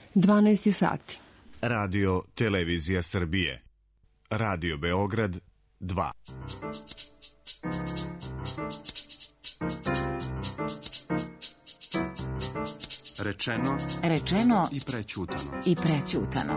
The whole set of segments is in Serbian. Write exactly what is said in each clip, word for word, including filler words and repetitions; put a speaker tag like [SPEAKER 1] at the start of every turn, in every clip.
[SPEAKER 1] dvanaest sati.
[SPEAKER 2] Radio Televizija Srbije. Radio Beograd dva.
[SPEAKER 3] Rečeno,
[SPEAKER 4] rečeno
[SPEAKER 3] i prećutano.
[SPEAKER 4] I prećutano.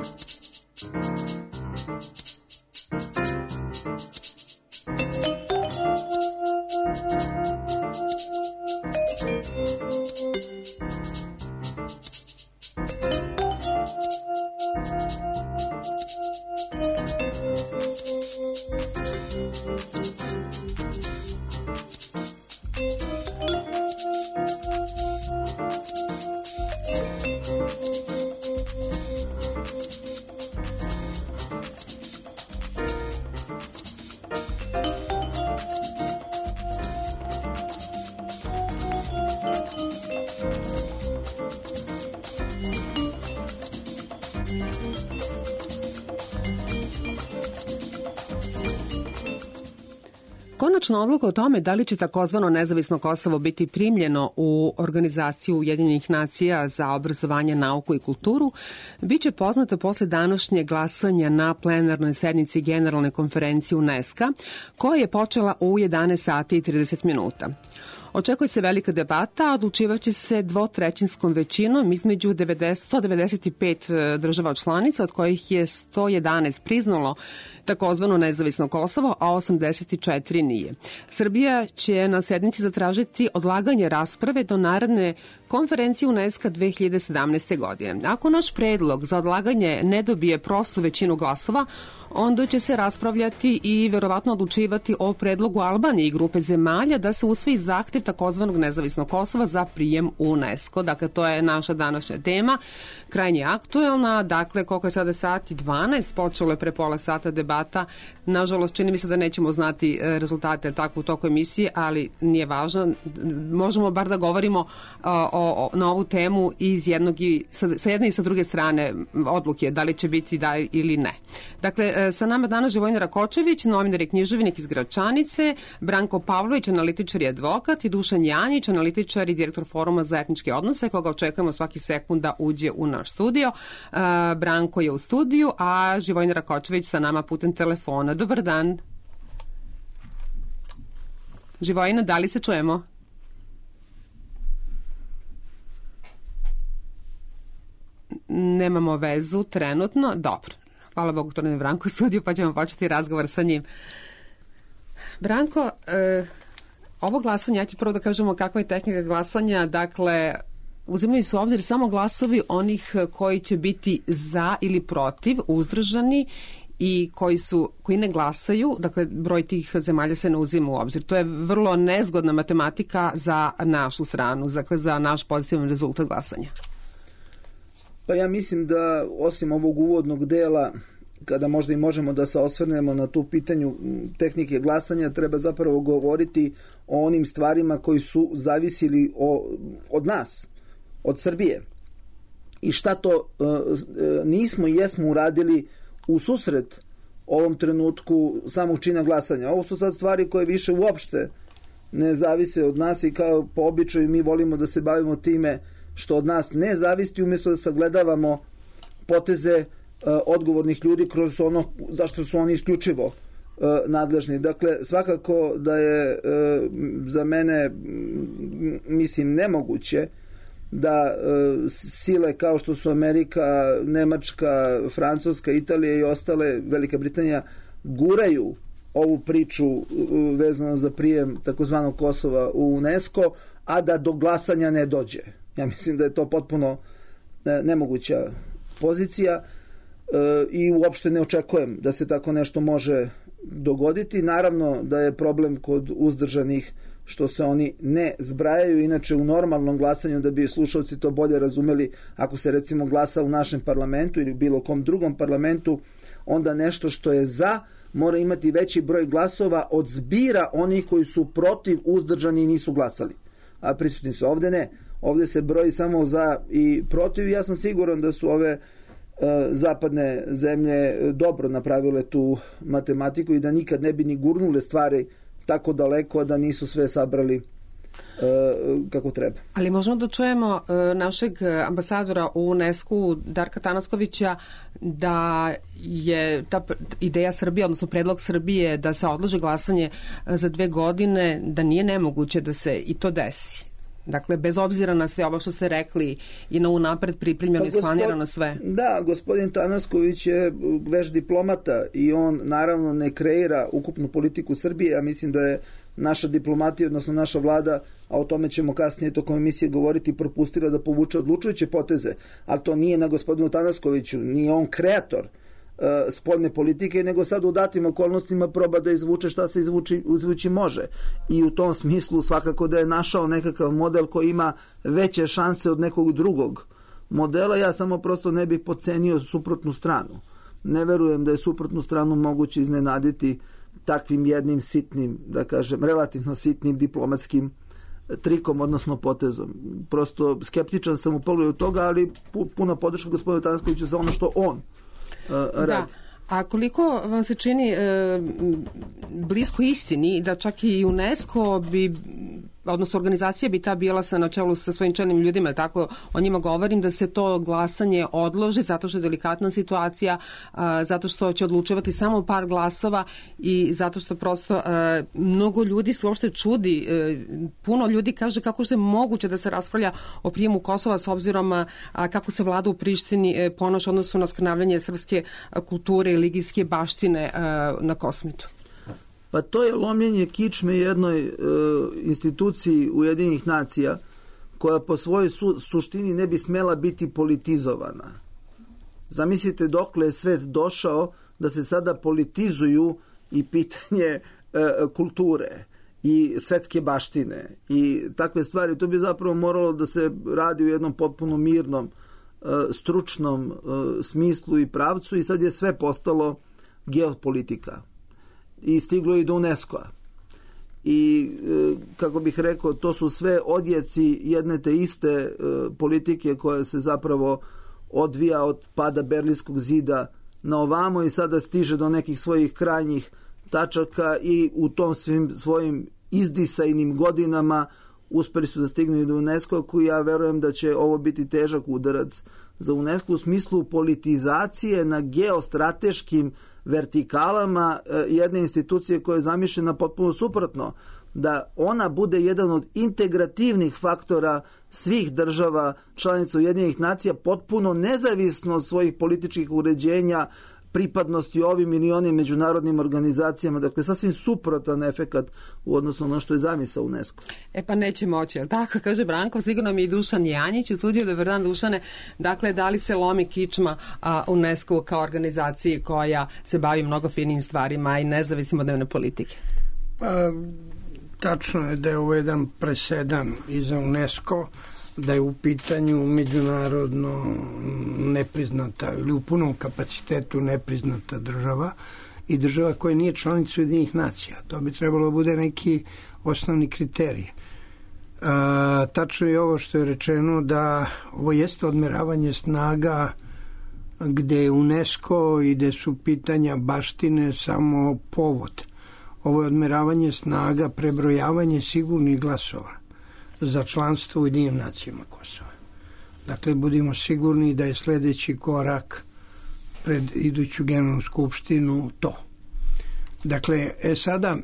[SPEAKER 1] Konačna odluka o tome da li će takozvano nezavisno Kosovo biti primljeno u organizaciju Ujedinjenih nacija za obrazovanje, nauku i kulturu biće poznata posle današnjeg glasanja na plenarnoj sednici Generalne konferencije UNESCO, koja je počela u jedanaest sati i trideset minuta. Očekuje se velika debata, a odlučivaće se dvotrećinskom većinom između sto devedeset pet država članica, od kojih je sto jedanaest priznalo takozvano nezavisno Kosovo, a osamdeset četiri nije. Srbija će na sednici zatražiti odlaganje rasprave do naredne konferencije UNESCO dve hiljade sedamnaeste. godine. Ako naš predlog za odlaganje ne dobije prostu većinu glasova, onda će se raspravljati i verovatno odlučivati o predlogu Albanije i grupe zemalja da se usvoji zahtev takozvanog nezavisnog Kosova za prijem u UNESCO. Dakle, to je naša današnja tema, krajnje aktuelna. Dakle, koliko je sada sati? dvanaest, počelo je pre pola sata debata. Nažalost, čini mi se da nećemo znati rezultate tako u toku emisije, ali nije važno. Možemo bar da govorimo uh, o, o, na ovu temu iz jednog i sa, sa jedne i sa druge strane odluke, da li će biti da ili ne. Dakle, sa nama danas Živojina Rakočević, novinar i književnik iz Gračanice, Branko Pavlović, analitičar i advokat, i Dušan Janjić, analitičar i direktor Foruma za etničke odnose, koga očekujemo svaki sekund da uđe u naš studio. Uh, Branko je u studiju, a Živojina Rakočević sa nama putem telefona. Dobar dan. Živojina, da li se čujemo? Nemamo vezu trenutno. Dobro. Hvala Bogu, to nam je Branko u studiju, pa ćemo početi razgovor sa njim. Branko, e, ovo glasanje, ja ću prvo da kažemo kakva je tehnika glasanja. Dakle, uzimaju se u obzir samo glasovi onih koji će biti za ili protiv, uzdržani, i koji su koji ne glasaju. Dakle, broj tih zemalja se ne uzima u obzir. To je vrlo nezgodna matematika za našu stranu, dakle za naš pozitivan rezultat glasanja.
[SPEAKER 5] Pa ja mislim da osim ovog uvodnog dela, kada možda i možemo da se osvrnemo na tu pitanju tehnike glasanja, treba zapravo govoriti o onim stvarima koji su zavisili o, od nas, od Srbije. I šta to e, nismo i jesmo uradili u susret ovom trenutku samog čina glasanja. Ovo su sad stvari koje više uopšte ne zavise od nas i kao po običaju mi volimo da se bavimo time što od nas ne zavisi, umjesto da sagledavamo poteze e, odgovornih ljudi kroz ono zašto su oni isključivo e, nadležni. Dakle, svakako da je e, za mene m, mislim nemoguće da e, sile kao što su Amerika, Nemačka, Francuska, Italija i ostale, Velika Britanija, guraju ovu priču e, vezano za prijem takozvanog Kosova u UNESCO, a da do glasanja ne dođe. Ja mislim da je to potpuno nemoguća pozicija e, i uopšte ne očekujem da se tako nešto može dogoditi. Naravno da je problem kod uzdržanih što se oni ne zbrajaju, inače u normalnom glasanju, da bi slušalci to bolje razumeli, ako se recimo glasa u našem parlamentu ili bilo kom drugom parlamentu, onda nešto što je za mora imati veći broj glasova od zbira onih koji su protiv, uzdržani i nisu glasali, a prisutni su. Ovde ne. Ovde se broji samo za i protiv. Ja sam siguran da su ove e, zapadne zemlje dobro napravile tu matematiku i da nikad ne bi ni gurnule stvari tako daleko da nisu sve sabrali kako treba.
[SPEAKER 1] Ali možemo da čujemo našeg ambasadora u UNESCO Darka Tanaskovića da je ta ideja Srbije, odnosno predlog Srbije da se odloži glasanje za dve godine, da nije nemoguće da se i to desi. Dakle, bez obzira na sve ovo što ste rekli i na unapred pripremljeno i pa isplanirano sve.
[SPEAKER 5] Da, gospodin Tanasković je veš diplomata i on naravno ne kreira ukupnu politiku Srbije. Ja mislim da je naša diplomatija, odnosno naša vlada, a o tome ćemo kasnije tokom emisije govoriti, propustila da povuče odlučujuće poteze, ali to nije na gospodinu Tanaskoviću, nije on kreator uh, spoljne politike, nego sad u datim okolnostima proba da izvuče šta se izvuči, izvući može. I u tom smislu svakako da je našao nekakav model koji ima veće šanse od nekog drugog modela. Ja samo prosto ne bih podcenio suprotnu stranu. Ne verujem da je suprotnu stranu moguće iznenaditi takvim jednim sitnim, da kažem, relativno sitnim diplomatskim trikom, odnosno potezom. Prosto skeptičan sam u pogledu toga, ali puno podrška gospodinu Tanaskoviću za ono što on uh, radi.
[SPEAKER 1] Da. A koliko vam se čini e, blisko istini da čak i UNESCO bi, odnosno organizacija bi ta bila sa na čelu sa svojim čelnim ljudima, tako o njima govorim, da se to glasanje odloži zato što je delikatna situacija, a, zato što će odlučivati samo par glasova i zato što prosto a, mnogo ljudi se uopšte čudi, a, puno ljudi kaže kako je moguće da se raspravlja o prijemu Kosova s obzirom a, a, kako se vlada u Prištini a, ponaša odnosu na skrnavljanje srpske a, kulture i ligijske baštine a, na Kosmetu.
[SPEAKER 5] Pa to je lomljenje kičme jednoj e, instituciji Ujedinjenih nacija koja po svojoj su, suštini ne bi smela biti politizovana. Zamislite dokle je svet došao da se sada politizuju i pitanje e, kulture i svetske baštine i takve stvari. To bi zapravo moralo da se radi u jednom potpuno mirnom, e, stručnom e, smislu i pravcu i sad je sve postalo geopolitika. I stiglo i do UNESCO-a. I, kako bih rekao, to su sve odjeci jedne te iste politike koja se zapravo odvija od pada Berlinskog zida na ovamo i sada stiže do nekih svojih krajnjih tačaka i u tom svim svojim izdisajnim godinama uspeli su da stignu i do UNESCO-a, koji ja verujem da će ovo biti težak udarac za UNESCO u smislu politizacije na geostrateškim vertikalama jedne institucije koja je zamišljena potpuno suprotno, da ona bude jedan od integrativnih faktora svih država članica Ujedinjenih nacija, potpuno nezavisno od svojih političkih uređenja, pripadnosti ovim ili onim međunarodnim organizacijama, dakle sasvim suprotan efekat u odnosu na ono što je zamisao UNESCO.
[SPEAKER 1] E pa neće moći, jel tako? Kaže Branko, sigurno mi i Dušan Janjić usudio. Dobar dan, Dušane. Dakle, da li se lomi kičma a, UNESCO kao organizaciji koja se bavi mnogo finim stvarima i nezavisnim od dnevne politike?
[SPEAKER 4] Pa, tačno je da je ovo jedan presedan i za UNESCO, da je u pitanju međunarodno nepriznata ili u punom kapacitetu nepriznata država i država koja nije članica Ujedinjenih nacija. To bi trebalo da bude neki osnovni kriterij. A, tačno je ovo što je rečeno da ovo jeste odmeravanje snaga gde je UNESCO i gde su pitanja baštine samo povod. Ovo je odmeravanje snaga, prebrojavanje sigurnih glasova za članstvo u Ujedinjenim nacijama Kosova. Dakle, budimo sigurni da je sledeći korak pred iduću generalnu skupštinu to. Dakle, e sada,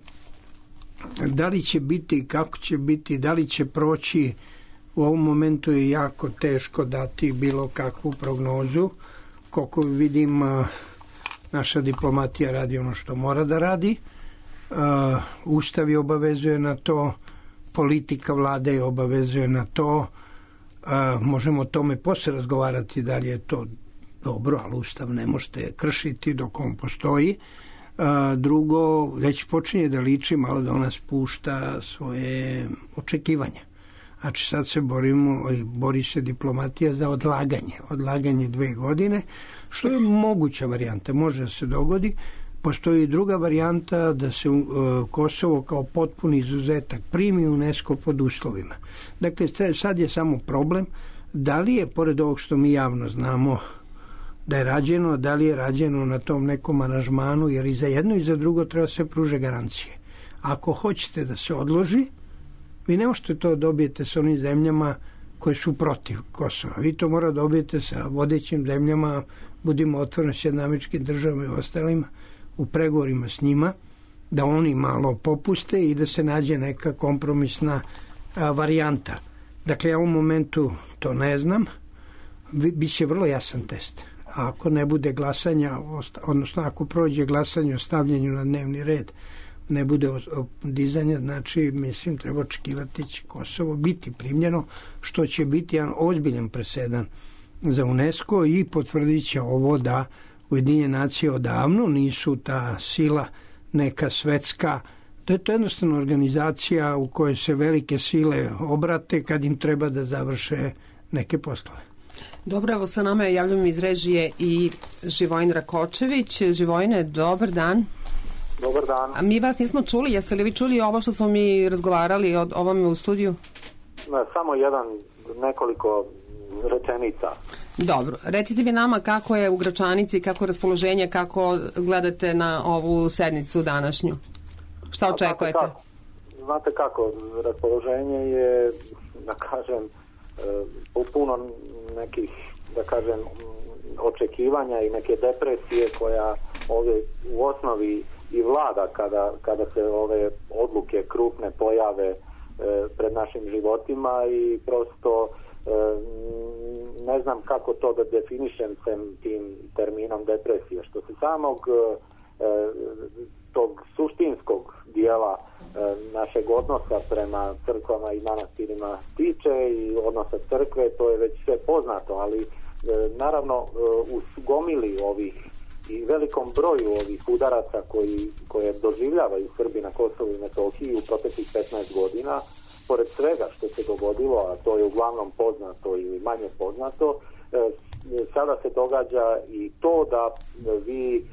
[SPEAKER 4] da li će biti, kako će biti, da li će proći, u ovom momentu je jako teško dati bilo kakvu prognozu. Koliko vidim, naša diplomatija radi ono što mora da radi. Ustav je obavezuje na to, politika vlade je obavezuje na to. A, možemo o tome posle razgovarati da li je to dobro, ali Ustav ne možete kršiti dok on postoji. A, drugo, već počinje da liči malo da ona spušta svoje očekivanja. Znači sad se borimo, bori se diplomatija za odlaganje. Odlaganje dve godine, što je moguća varijanta, može da se dogodi. Postoji druga varijanta da se uh, Kosovo kao potpuni izuzetak primi UNESCO pod uslovima. Dakle, sad je samo problem da li je, pored ovog što mi javno znamo da je rađeno, da li je rađeno na tom nekom aranžmanu, jer i za jedno i za drugo treba se pruže garancije. Ako hoćete da se odloži, Vi ne možete to dobijete sa onim zemljama koje su protiv Kosova. Vi to mora dobijete sa vodećim zemljama, budimo otvoreni, Sjedinjenim Američkim Državama i ostalima, u pregovorima s njima, da oni malo popuste i da se nađe neka kompromisna a, varijanta. Dakle, ja u ovom momentu to ne znam. Biće vrlo jasan test. A ako ne bude glasanja, odnosno ako prođe glasanje o stavljanju na dnevni red, ne bude dizanja, znači, mislim, treba očekivati će Kosovo biti primljeno, što će biti jedan ozbiljan presedan za UNESCO i potvrdit će ovo da Ujedinjene nacije odavno nisu ta sila neka svetska. To je to jednostavno organizacija u kojoj se velike sile obrate kad im treba da završe neke poslove.
[SPEAKER 1] Dobro, evo sa nama je, javljam iz režije, i Živojin Rakočević. Živojine, dobar dan.
[SPEAKER 6] Dobar dan.
[SPEAKER 1] A mi vas nismo čuli, jeste li vi čuli ovo što smo mi razgovarali o ovome u studiju?
[SPEAKER 6] Ne, samo jedan, nekoliko rečenica.
[SPEAKER 1] Dobro, recite vi nama kako je u Gračanici, kako je raspoloženje, kako gledate na ovu sednicu današnju? Šta očekujete?
[SPEAKER 6] Znate kako, znate kako raspoloženje je, da kažem, puno nekih, da kažem, očekivanja i neke depresije koja ovdje u osnovi i vlada kada, kada se ove odluke krupne pojave e, pred našim životima i prosto e, ne znam kako to da definišem tim terminom depresije. Što se samog e, tog suštinskog dijela e, našeg odnosa prema crkvama i manastirima tiče i odnosa crkve, to je već sve poznato, ali e, naravno e, u gomili ovih i velikom broju ovih udaraca koji, koje doživljavaju Srbi na Kosovu i Metohiji u proteklih petnaest godina, pored svega što se dogodilo, a to je uglavnom poznato ili manje poznato, e, sada se događa i to da vi e,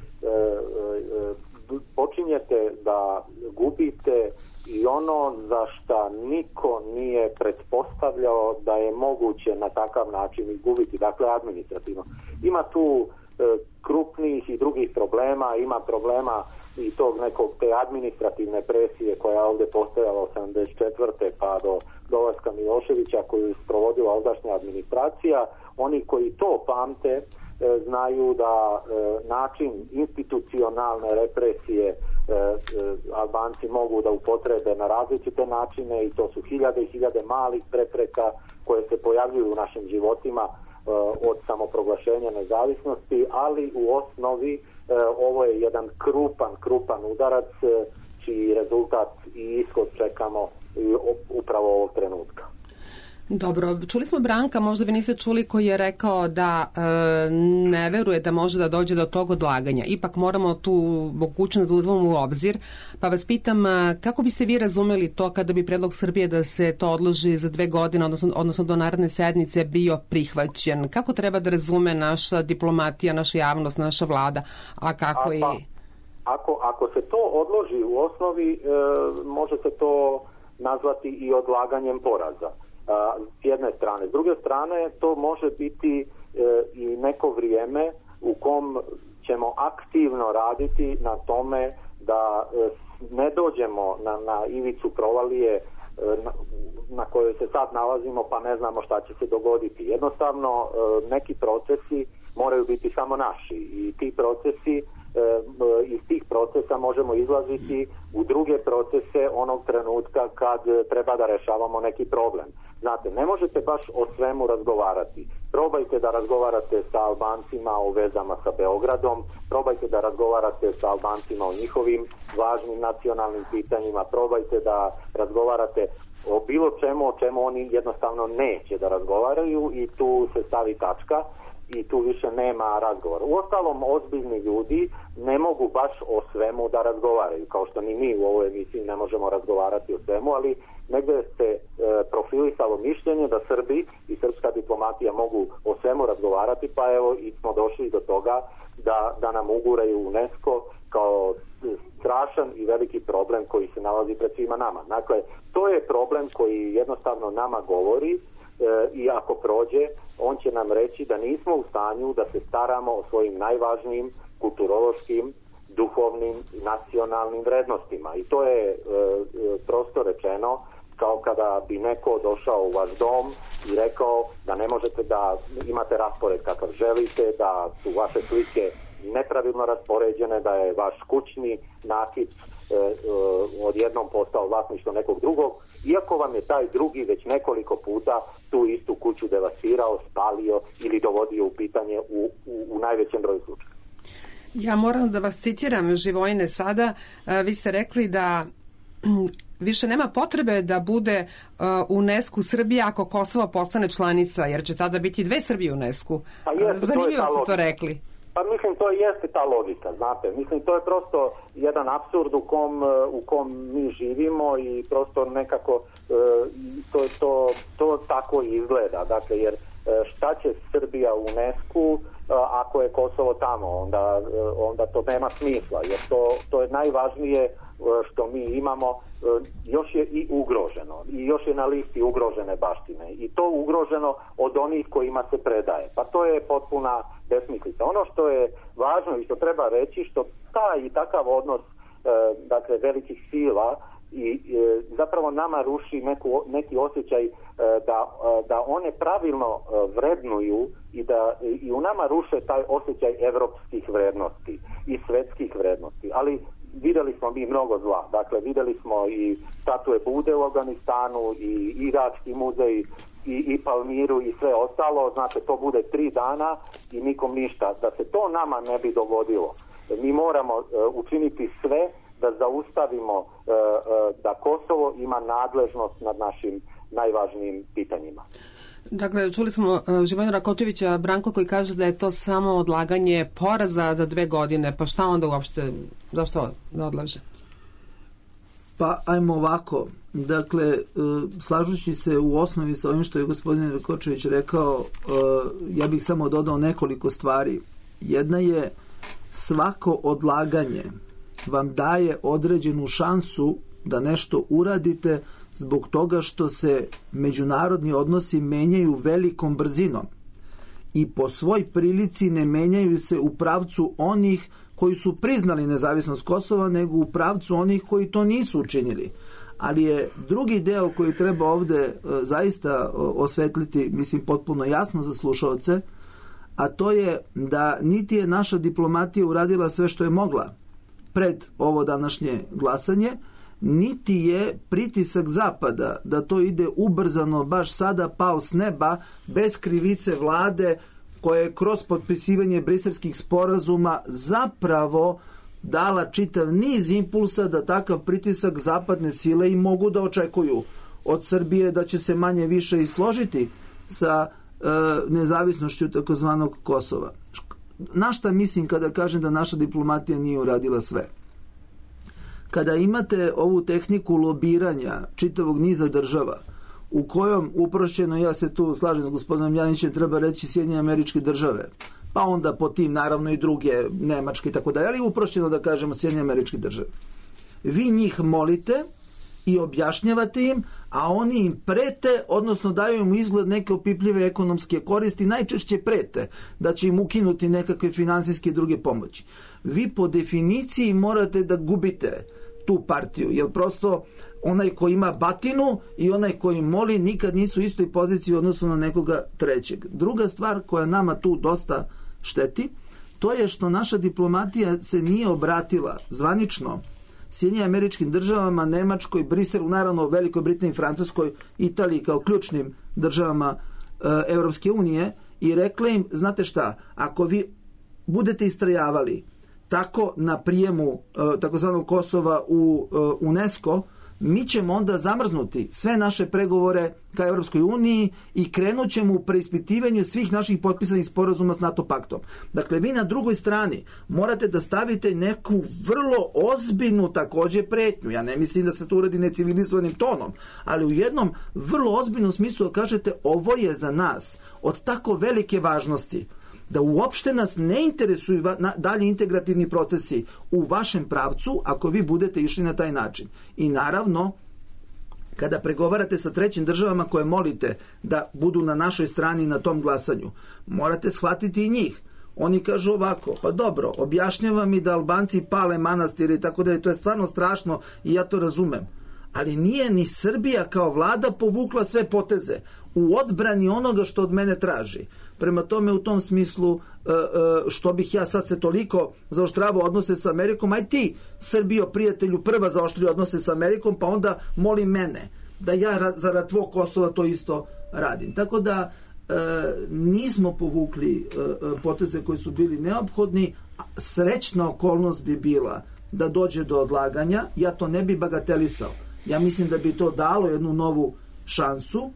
[SPEAKER 6] e, počinjete da gubite i ono za šta niko nije pretpostavljao da je moguće na takav način izgubiti, dakle administrativno. Ima tu e, krupnih i drugih problema, ima problema i tog nekog te administrativne presije koja je ovdje postojala od sedamdeset četvrte pa do dolaska Miloševića koju je sprovodila ovdašnja administracija. Oni koji to pamte e, znaju da e, način institucionalne represije e, e, Albanci mogu da upotrebe na različite načine i to su hiljade i hiljade malih prepreka koje se pojavljuju u našim životima od samoproglašenja nezavisnosti, ali u osnovi e, ovo je jedan krupan, krupan udarac e, čiji rezultat i ishod čekamo i upravo ovog trenutka.
[SPEAKER 1] Dobro, čuli smo Branka, možda vi niste čuli, koji je rekao da e, ne veruje da može da dođe do tog odlaganja. Ipak moramo tu mogućnost da uzmemo u obzir, pa vas pitam kako biste vi razumeli to kada bi predlog Srbije da se to odloži za dve godine, odnosno, odnosno do naredne sednice, bio prihvaćen? Kako treba da razume naša diplomatija, naša javnost, naša vlada, a kako i...
[SPEAKER 6] Ako, ako se to odloži u osnovi, e, može se to nazvati i odlaganjem poraza. S jedne strane. S druge strane, to može biti e, i neko vrijeme u kom ćemo aktivno raditi na tome da e, ne dođemo na, na ivicu provalije e, na, na kojoj se sad nalazimo pa ne znamo šta će se dogoditi. Jednostavno, e, neki procesi moraju biti samo naši i ti procesi, e, iz tih procesa možemo izlaziti u druge procese onog trenutka kad treba da rešavamo neki problem. Znate, ne možete baš o svemu razgovarati. Probajte da razgovarate sa Albancima o vezama sa Beogradom, probajte da razgovarate sa Albancima o njihovim važnim nacionalnim pitanjima, probajte da razgovarate o bilo čemu o čemu oni jednostavno neće da razgovaraju i tu se stavi tačka i tu više nema razgovora. Uostalom, ozbiljni ljudi ne mogu baš o svemu da razgovaraju, kao što ni mi u ovoj emisiji ne možemo razgovarati o svemu, ali negdje se e, profilisalo mišljenje da Srbi i srpska diplomatija mogu o svemu razgovarati, pa evo i smo došli do toga da, da nam uguraju UNESCO kao strašan i veliki problem koji se nalazi pred svima nama. Dakle, to je problem koji jednostavno nama govori e, i ako prođe, on će nam reći da nismo u stanju da se staramo o svojim najvažnijim kulturološkim, duhovnim i nacionalnim vrednostima. I to je e, prosto rečeno kao kada bi neko došao u vaš dom i rekao da ne možete da imate raspored kakav želite, da su vaše slike nepravilno raspoređene, da je vaš kućni nakit e, e, odjednom postao vlasništvo nekog drugog, iako vam je taj drugi već nekoliko puta tu istu kuću devastirao, spalio ili dovodio u pitanje u, u, u najvećem broju slučaja.
[SPEAKER 1] Ja moram da vas citiram, Živojine, sada. Vi ste rekli da više nema potrebe da bude uh, UNESCO Srbija ako Kosovo postane članica, jer će tada biti dve Srbije u UNESCO.
[SPEAKER 6] Pa jeste,
[SPEAKER 1] zanimljivo
[SPEAKER 6] ste
[SPEAKER 1] to rekli.
[SPEAKER 6] Pa mislim, to jeste ta logika, znate. Mislim, to je prosto jedan apsurd u kom, u kom mi živimo i prosto nekako uh, to, to, to tako izgleda. Dakle, jer šta će Srbija u UNESCO ako je Kosovo tamo, onda, onda to nema smisla, jer to, to je najvažnije što mi imamo, još je i ugroženo i još je na listi ugrožene baštine i to ugroženo od onih kojima se predaje, pa to je potpuna besmislica. Ono što je važno i što treba reći, što taj i takav odnos dakle velikih sila i zapravo nama ruši neku, neki osjećaj da, da one pravilno vrednuju i da i u nama ruše taj osjećaj evropskih vrednosti i svetskih vrednosti, ali videli smo mi mnogo zla. Dakle, videli smo i statue Bude u Afganistanu i Irački muzej i, i Palmiru i sve ostalo. Znate, to bude tri dana i nikom ništa. Da se to nama ne bi dogodilo, mi moramo uh, učiniti sve da zaustavimo uh, uh, da Kosovo ima nadležnost nad našim najvažnijim pitanjima.
[SPEAKER 1] Dakle, čuli smo uh, Živojina Rakočevića, Branko, koji kaže da je to samo odlaganje poraza za dve godine. Pa šta onda uopšte, zašto ne odlaže?
[SPEAKER 5] Pa ajmo ovako. Dakle, uh, slažući se u osnovi sa ovim što je gospodin Rakočević rekao, uh, ja bih samo dodao nekoliko stvari. Jedna je, svako odlaganje vam daje određenu šansu da nešto uradite zbog toga što se međunarodni odnosi menjaju velikom brzinom i po svoj prilici ne menjaju se u pravcu onih koji su priznali nezavisnost Kosova, nego u pravcu onih koji to nisu učinili. Ali je drugi deo koji treba ovde e, zaista osvetliti, mislim potpuno jasno za slušaoce, a to je da niti je naša diplomatija uradila sve što je mogla pred ovo današnje glasanje, niti je pritisak Zapada da to ide ubrzano baš sada pao s neba bez krivice vlade koja je kroz potpisivanje briselskih sporazuma zapravo dala čitav niz impulsa da takav pritisak zapadne sile i mogu da očekuju od Srbije da će se manje više i složiti sa e, nezavisnošću takozvanog Kosova. Na šta mislim kada kažem da naša diplomatija nije uradila sve? Kada imate ovu tehniku lobiranja čitavog niza država, u kojom uprošćeno, ja se tu slažem s gospodinom Janićem, treba reći Sjedinjene Američke Države, pa onda po tim naravno i druge, Nemačke i tako dalje, ali uprošćeno da kažemo Sjedinjene Američke Države. Vi njih molite i objašnjavate im, a oni im prete, odnosno daju im izgled neke opipljive ekonomske koristi, najčešće prete da će im ukinuti nekakve finansijske i druge pomoći. Vi po definiciji morate da gubite tu partiju, jer prosto onaj ko ima batinu i onaj koji moli nikad nisu u istoj poziciji u odnosu na nekoga trećeg. Druga stvar koja nama tu dosta šteti, to je što naša diplomatija se nije obratila zvanično Sjedinjenim Američkim Državama, Nemačkoj, Briselu, naravno Velikoj Britaniji, Francuskoj, Italiji kao ključnim državama e, Evropske unije i rekla im, znate šta, ako vi budete istrajavali tako na prijemu e, takozvanog Kosova u e, UNESCO, mi ćemo onda zamrznuti sve naše pregovore ka Evropskoj uniji i krenut ćemo u preispitivanju svih naših potpisanih sporazuma s NATO paktom. Dakle, vi na drugoj strani morate da stavite neku vrlo ozbiljnu takođe pretnju. Ja ne mislim da se to uradi necivilizovanim tonom, ali u jednom vrlo ozbiljnom smislu da kažete ovo je za nas od tako velike važnosti da uopšte nas ne interesuju dalje integrativni procesi u vašem pravcu ako vi budete išli na taj način. I naravno, kada pregovarate sa trećim državama koje molite da budu na našoj strani na tom glasanju, morate shvatiti i njih. Oni kažu ovako, pa dobro, objašnjava mi da Albanci pale manastire i tako da je to je stvarno strašno i ja to razumem. ali nije ni Srbija kao vlada povukla sve poteze u odbrani onoga što od mene traži. Prema tome, u tom smislu, što bih ja sad se toliko zaoštravao odnose sa Amerikom, aj ti, Srbijo, prijatelju, prva zaoštrio odnose sa Amerikom, pa onda moli mene da ja zarad tvog Kosova to isto radim. Tako da nismo povukli poteze koji su bili neophodni. Srećna okolnost bi bila da dođe do odlaganja. Ja to ne bi bagatelisao. Ja mislim da bi to dalo jednu novu šansu,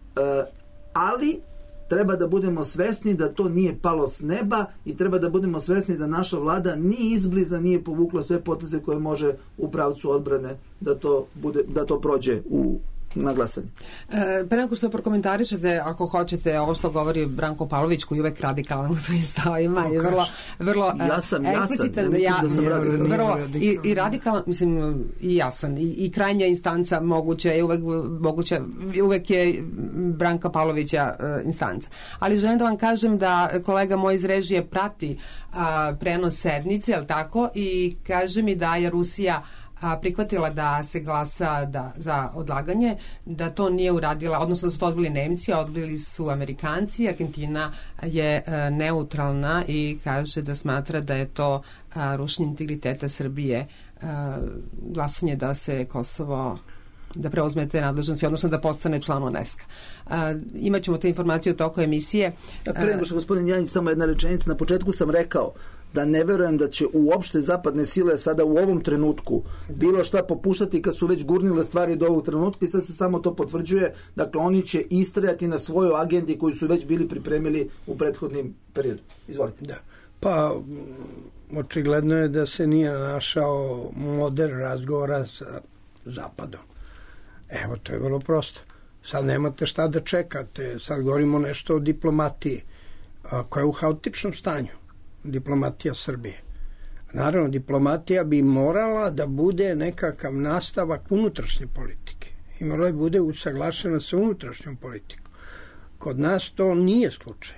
[SPEAKER 5] ali treba da budemo svesni da to nije palo s neba i treba da budemo svesni da naša vlada ni izbliza nije povukla sve poteze koje može u pravcu odbrane da to, bude, da to prođe u na glasanje.
[SPEAKER 1] E, pre nego što prokomentarišete, ako hoćete, ovo što govori Branko Pavlović, koji je uvek radikalan u svojim stavima i vrlo, vrlo
[SPEAKER 5] ja sam jasan, ne
[SPEAKER 1] ja,
[SPEAKER 5] da sam radikalan.
[SPEAKER 1] Vrlo, i, i radikalan, mislim, i jasan, i, i krajnja instanca moguće je uvek, moguće, uvek je Branka Pavlovića uh, instanca. Ali želim da vam kažem da kolega moj iz režije prati uh, prenos sednice, je li tako, i kaže mi da je Rusija a prihvatila da se glasa da, za odlaganje, da to nije uradila, odnosno da su to odbili Nemci, a odbili su Amerikanci. Argentina je e, neutralna i kaže da smatra da je to a, rušenje integriteta Srbije, a, glasanje da se Kosovo da preuzme te nadležnosti, odnosno da postane član UNESCO. Imaćemo te informacije u toku emisije.
[SPEAKER 5] A pre nego što gospodin Janjić, samo jedna rečenica. Na početku sam rekao da ne verujem da će uopšte zapadne sile sada u ovom trenutku bilo šta popuštati kad su već gurnile stvari do ovog trenutka i sad se samo to potvrđuje. Dakle, oni će istrajati na svojoj agendi koju su već bili pripremili u prethodnim periodu. Izvolite.
[SPEAKER 4] Da. Pa, očigledno je da se nije našao model razgovora sa Zapadom. Evo, to je vrlo prosto. Sad nemate šta da čekate. Sad govorimo nešto o diplomatiji koja je u haotičnom stanju. Diplomatija Srbije. Naravno, diplomatija bi morala da bude nekakav nastavak unutrašnje politike. I morala bi bude usaglašena sa unutrašnjom politikom. Kod nas to nije slučaj.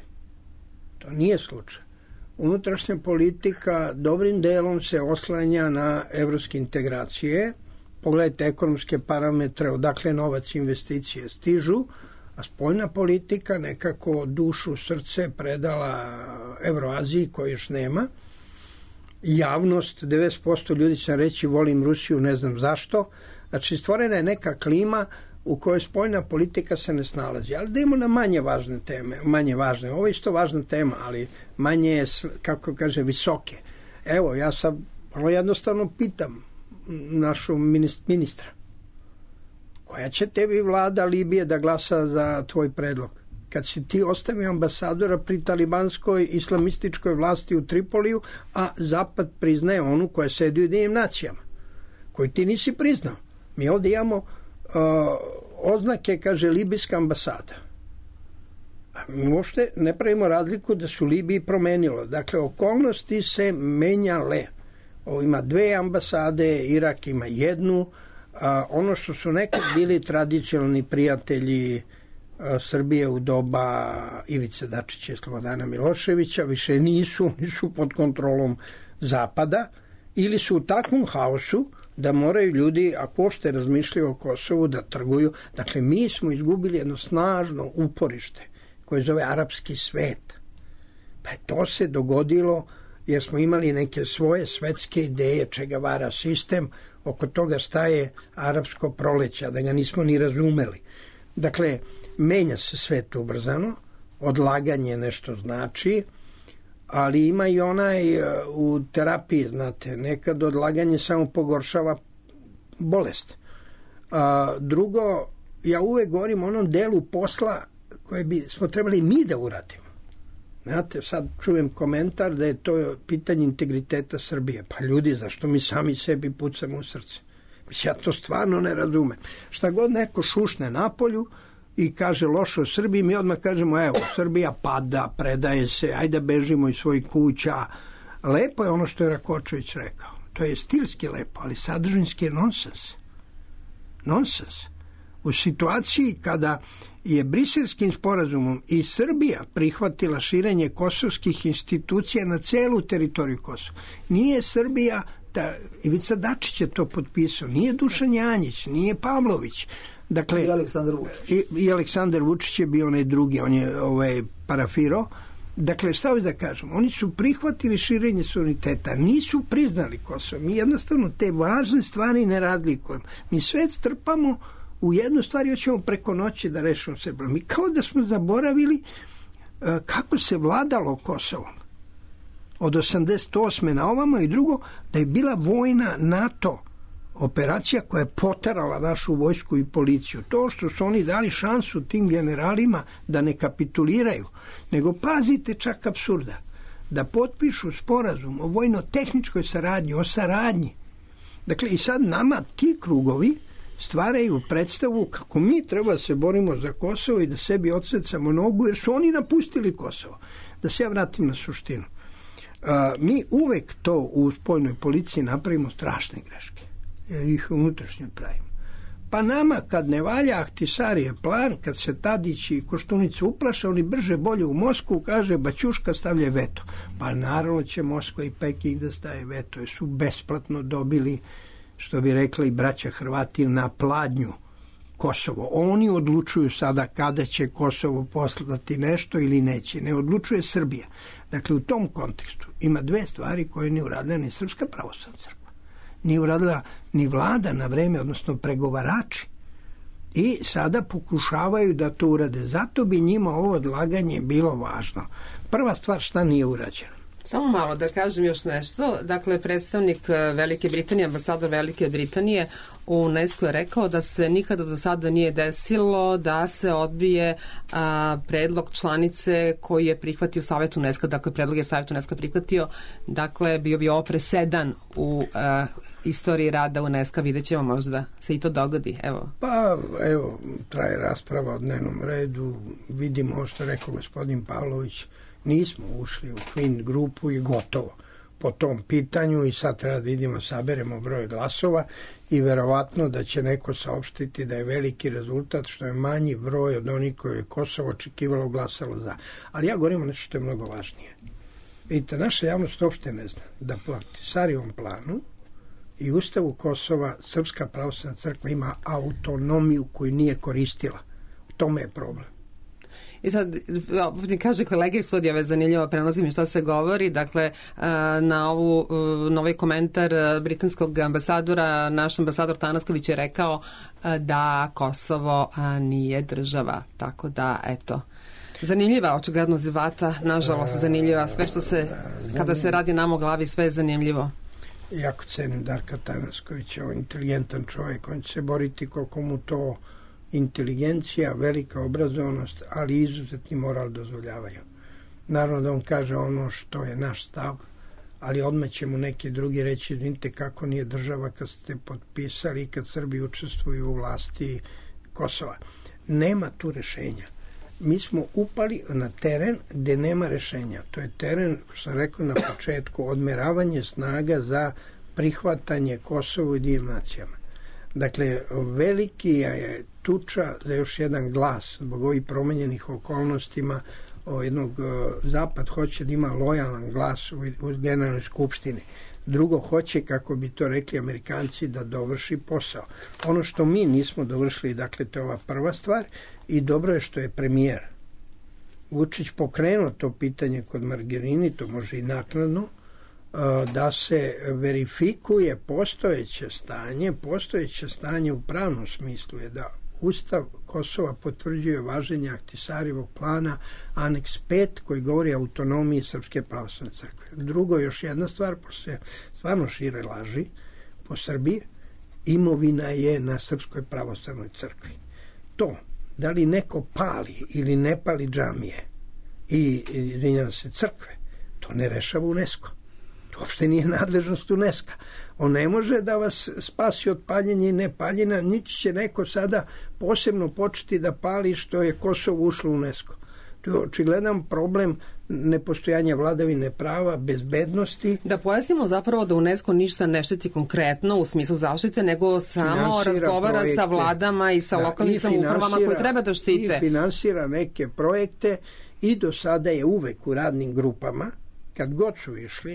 [SPEAKER 4] To nije slučaj. Unutrašnja politika dobrim delom se oslanja na evropske integracije. Pogledajte ekonomske parametre, odakle novac investicije stižu, a spoljna politika nekako dušu, srce predala Evroaziji koje još nema. Javnost, devedeset posto ljudi će reći volim Rusiju, ne znam zašto. Znači stvorena je neka klima u kojoj spoljna politika se ne snalazi. Ali da imamo na manje važne teme, manje važne. Ovo je isto važna tema, ali manje je, kako kaže, visoke. Evo, ja sam vrlo jednostavno pitam našu ministra, koja će tebi vlada Libije da glasa za tvoj predlog? Kad si ti ostavio ambasadora pri talibanskoj islamističkoj vlasti u Tripoliju, a Zapad priznaje onu koja sedi u Ujedinjenim nacijama, koju ti nisi priznao. Mi ovdje imamo uh, oznake, kaže, libijska ambasada. A mi uopšte ne pravimo razliku da su Libiji promenilo. Dakle, okolnosti se menjale. Ovo ima dve ambasade, Irak ima jednu. A ono što su nekad bili tradicionalni prijatelji a, Srbije u doba Ivice Dačića i Slobodana Miloševića više nisu, nisu pod kontrolom Zapada ili su u takvom haosu da moraju ljudi, ako uopšte razmišljaju o Kosovu, da trguju. Dakle, mi smo izgubili jedno snažno uporište koje zove arapski svet. Pa to se dogodilo jer smo imali neke svoje svetske ideje čega vara sistem, oko toga staje arapsko proleće, da ga nismo ni razumeli. Dakle, menja se svet ubrzano, odlaganje nešto znači, ali ima i onaj u terapiji, znate, nekad odlaganje samo pogoršava bolest. A, drugo, ja uvek govorim o onom delu posla koje bi smo trebali mi da uradimo. Znate, sad čujem komentar da je to pitanje integriteta Srbije. Pa ljudi, zašto mi sami sebi pucamo u srce? Ja to stvarno ne razumem. Šta god neko šušne napolju i kaže loše o Srbiji, mi odmah kažemo, evo, Srbija pada, predaje se, ajde bežimo iz svojih kuća. Lepo je ono što je Rakočević rekao. To je stilski lepo, ali sadržinski je nonsens. Nonsens. U situaciji kada je Briselskim sporazumom i Srbija prihvatila širenje kosovskih institucija na celu teritoriju Kosova. Nije Srbija ta, Ivica Dačić je to potpisao, nije Dušan Janjić, nije Pavlović. Dakle,
[SPEAKER 5] i Aleksandar Vučić.
[SPEAKER 4] I, i Aleksandar Vučić je bio onaj drugi, on je ovaj, parafirao. Dakle, šta da kažem, oni su prihvatili širenje suvereniteta, nisu priznali Kosovo. Mi jednostavno te važne stvari ne razlikujemo. Mi sve strpamo u jednu stvar i hoćemo preko noći da rešimo sve. Mi kao da smo zaboravili uh, kako se vladalo Kosovom. Od osamdeset osme na ovamo i drugo, da je bila vojna NATO operacija koja je poterala našu vojsku i policiju. To što su oni dali šansu tim generalima da ne kapituliraju, nego pazite čak apsurda, da potpišu sporazum o vojno-tehničkoj saradnji, o saradnji. Dakle, i sad nama ti krugovi stvaraju predstavu kako mi treba da se borimo za Kosovo i da sebi odsecamo nogu, jer su oni napustili Kosovo. Da se ja vratim na suštinu. A, mi uvek to u spoljnoj policiji napravimo strašne greške, jer ih unutrašnje pravimo. Pa nama kad ne valja Ahtisarijev plan, kad se Tadić i Koštunica uplaše, oni brže bolje u Moskvu, kaže Baćuška stavlja veto. Pa naravno će Moskva i Peking da staje veto, jer su besplatno dobili, što bi rekli braća Hrvati, na pladnju Kosovo. Oni odlučuju sada kada će Kosovo poslati nešto ili neće. Ne odlučuje Srbija. Dakle, u tom kontekstu ima dve stvari koje nije uradila ni Srpska pravoslavna crkva. Nije uradila ni vlada na vreme, odnosno pregovarači. I sada pokušavaju da to urade. Zato bi njima ovo odlaganje bilo važno. Prva stvar, šta nije urađeno?
[SPEAKER 1] Samo malo da kažem još nešto. Dakle, predstavnik Velike Britanije, ambasador Velike Britanije u UNESCO je rekao da se nikada do sada nije desilo da se odbije a, predlog članice koji je prihvatio Savet UNESCO. Dakle, predlog je Savet UNESCO prihvatio. Dakle, bio bi ovo presedan u a, istoriji rada UNESCO. Vidjet ćemo možda se i to dogodi. Evo.
[SPEAKER 4] Pa, evo, traje rasprava o dnevnom redu. Vidimo ovo što rekao gospodin Pavlović. Nismo ušli u Queen grupu i gotovo po tom pitanju i sad treba da vidimo, saberemo broj glasova i verovatno da će neko saopštiti da je veliki rezultat što je manji broj od onih koje je Kosovo očekivalo glasalo za. Ali ja govorim nešto što je mnogo važnije. Vidite, naša javnost uopšte ne zna da po Ahtisarijevom planu i Ustavu Kosova Srpska pravoslavna crkva ima autonomiju koju nije koristila. U tome je problem.
[SPEAKER 1] I sad, ovdje kaže kolega iz studija, ove zanimljivo prenosim i što se govori, dakle, na, ovu, na ovaj komentar britanskog ambasadora, naš ambasador Tanasković je rekao da Kosovo nije država, tako da, eto, zanimljiva očigledno zivata, nažalost zanimljiva, sve što se, kada se radi nam o glavi, sve je zanimljivo.
[SPEAKER 4] Jako cenim Darka Tanaskovića, on je inteligentan čovjek, on će se boriti koliko mu to inteligencija, velika obrazovanost, ali izuzetni moral dozvoljavaju. Naravno da on kaže ono što je naš stav, ali odmah će mu neki drugi reći, vidite kako nije država kad ste potpisali i kad Srbi učestvuju u vlasti Kosova. Nema tu rešenja. Mi smo upali na teren gde nema rešenja. To je teren, što sam rekao na početku, odmeravanje snaga za prihvatanje Kosova u Ujedinjenim nacijama. Dakle, veliki je tuča za još jedan glas zbog ovih promenjenih okolnostima o jednog zapad hoće da ima lojalan glas u, u generalnoj skupštini. Drugo, hoće, kako bi to rekli Amerikanci, da dovrši posao. Ono što mi nismo dovršili, dakle, to je ova prva stvar i dobro je što je premijer Vučić pokrenuo to pitanje kod Margerini, to može i naknadno, da se verifikuje postojeće stanje. Postojeće stanje u pravnom smislu je da Ustav Kosova potvrđuje važenje Ahtisarijevog plana aneks pet koji govori o autonomiji Srpske pravoslavne crkve. Drugo, još jedna stvar, pošto se stvarno šire laži po Srbiji, imovina je na Srpskoj pravoslavnoj crkvi. To, da li neko pali ili ne pali džamije i, izvinjavam se, crkve, to ne rešava UNESCO. To uopšte nije nadležnost UNESCO. On ne može da vas spasi od paljenja i nepaljenja, niti će neko sada posebno početi da pali što je Kosovo ušlo u UNESCO. To je očigledan problem nepostojanja vladavine prava, bezbednosti.
[SPEAKER 1] Da pojasnimo zapravo da UNESCO ništa ne štiti konkretno u smislu zaštite, nego samo razgovara projekte sa vladama i sa da, lokalnim samoupravama koje treba da štite.
[SPEAKER 4] I finansira neke projekte i do sada je uvek u radnim grupama, kad god su išli,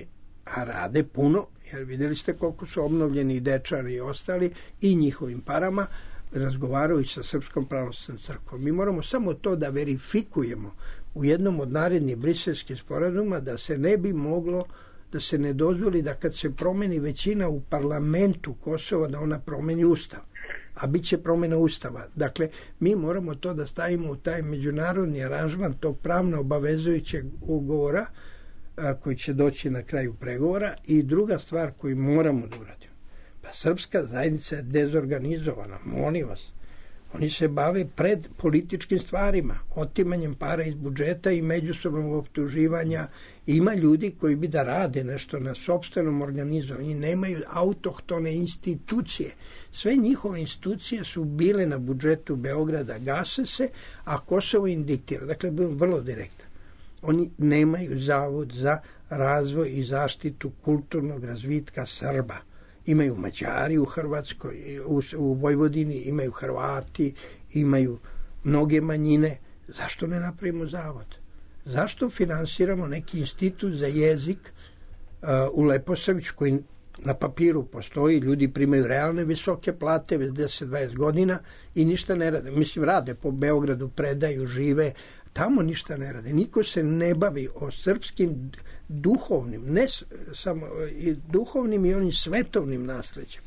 [SPEAKER 4] a rade puno, jer vidjeli ste koliko su obnovljeni Dečani i ostali i njihovim parama, razgovaraju sa Srpskom pravoslavnom crkvom. Mi moramo samo to da verifikujemo u jednom od narednih briselskih sporazuma, da se ne bi moglo, da se ne dozvoli da kad se promeni većina u parlamentu Kosova, da ona promeni ustav. A bit će promjena ustava. Dakle, mi moramo to da stavimo u taj međunarodni aranžman tog pravno obavezujućeg ugovora a, koji će doći na kraju pregovora. I druga stvar koju moramo da uradimo. Pa srpska zajednica je dezorganizovana, molim vas. Oni se bave pred političkim stvarima, otimanjem para iz budžeta i međusobnog optuživanja. Ima ljudi koji bi da rade nešto na sopstvenom organizovanju. Oni nemaju autohtone institucije. Sve njihove institucije su bile na budžetu Beograda, gase se, a Kosovo im diktira. Dakle, bio vrlo direktan. Oni nemaju zavod za razvoj i zaštitu kulturnog razvitka Srba. Imaju Mađari u Hrvatskoj, u, u Vojvodini, imaju Hrvati, imaju mnoge manjine. Zašto ne napravimo zavod? Zašto finansiramo neki institut za jezik uh, u Leposavić koji na papiru postoji, ljudi primaju realne visoke plate već deset dvadeset godina i ništa ne rade. Mislim, rade po Beogradu, predaju, žive, tamo ništa ne rade. Niko se ne bavi o srpskim duhovnim, ne samo i duhovnim i onim svetovnim nasleđem.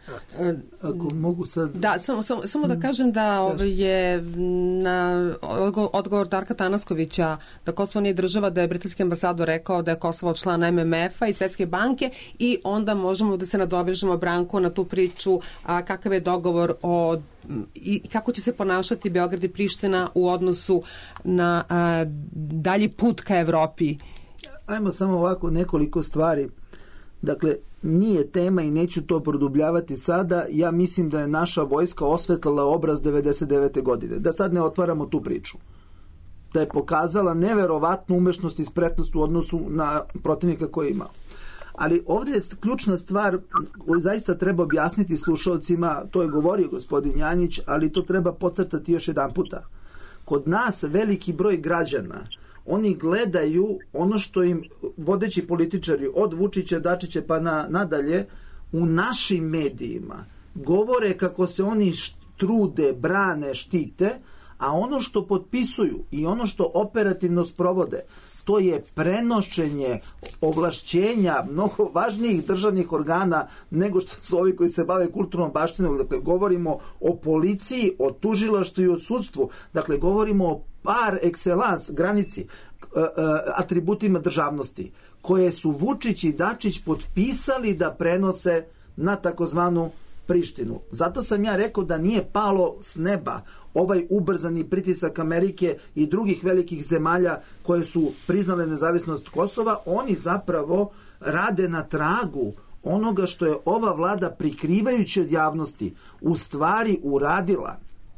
[SPEAKER 5] Ako mogu sad...
[SPEAKER 1] Da, samo, samo, samo da kažem da ovaj, je na odgovor Darka Tanaskovića da Kosovo nije država, da je britanski ambasador rekao da je Kosovo član em em ef-a i Svetske banke i onda možemo da se nadovežemo, Branko, na tu priču a, kakav je dogovor o i kako će se ponašati Beograd i Priština u odnosu na a, dalji put ka Evropi.
[SPEAKER 5] Ajmo samo ovako nekoliko stvari. Dakle, nije tema i neću to produbljavati sada. Ja mislim da je naša vojska osvetlala obraz devedeset devete godine. Da sad ne otvaramo tu priču. Da je pokazala neverovatnu umešnost i spretnost u odnosu na protivnika koji ima. Ali ovdje je ključna stvar koju zaista treba objasniti slušalcima, to je govorio gospodin Janjić, ali to treba podcrtati još jedan puta. Kod nas veliki broj građana, oni gledaju ono što im vodeći političari od Vučića, Dačića pa na, nadalje u našim medijima govore kako se oni trude, brane, štite, a ono što potpisuju i ono što operativno sprovode, to je prenošenje ovlašćenja mnogo važnijih državnih organa nego što su ovi koji se bave kulturnom baštinom. Dakle, govorimo o policiji, o tužilaštvu i o sudstvu. Dakle, govorimo o par excellence granici, atributima državnosti, koje su Vučić i Dačić potpisali da prenose na takozvanu Prištinu. Zato sam ja rekao da nije palo s neba ovaj ubrzani pritisak Amerike i drugih velikih zemalja koje su priznale nezavisnost Kosova. Oni zapravo rade na tragu onoga što je ova vlada, prikrivajući od javnosti, u stvari uradila.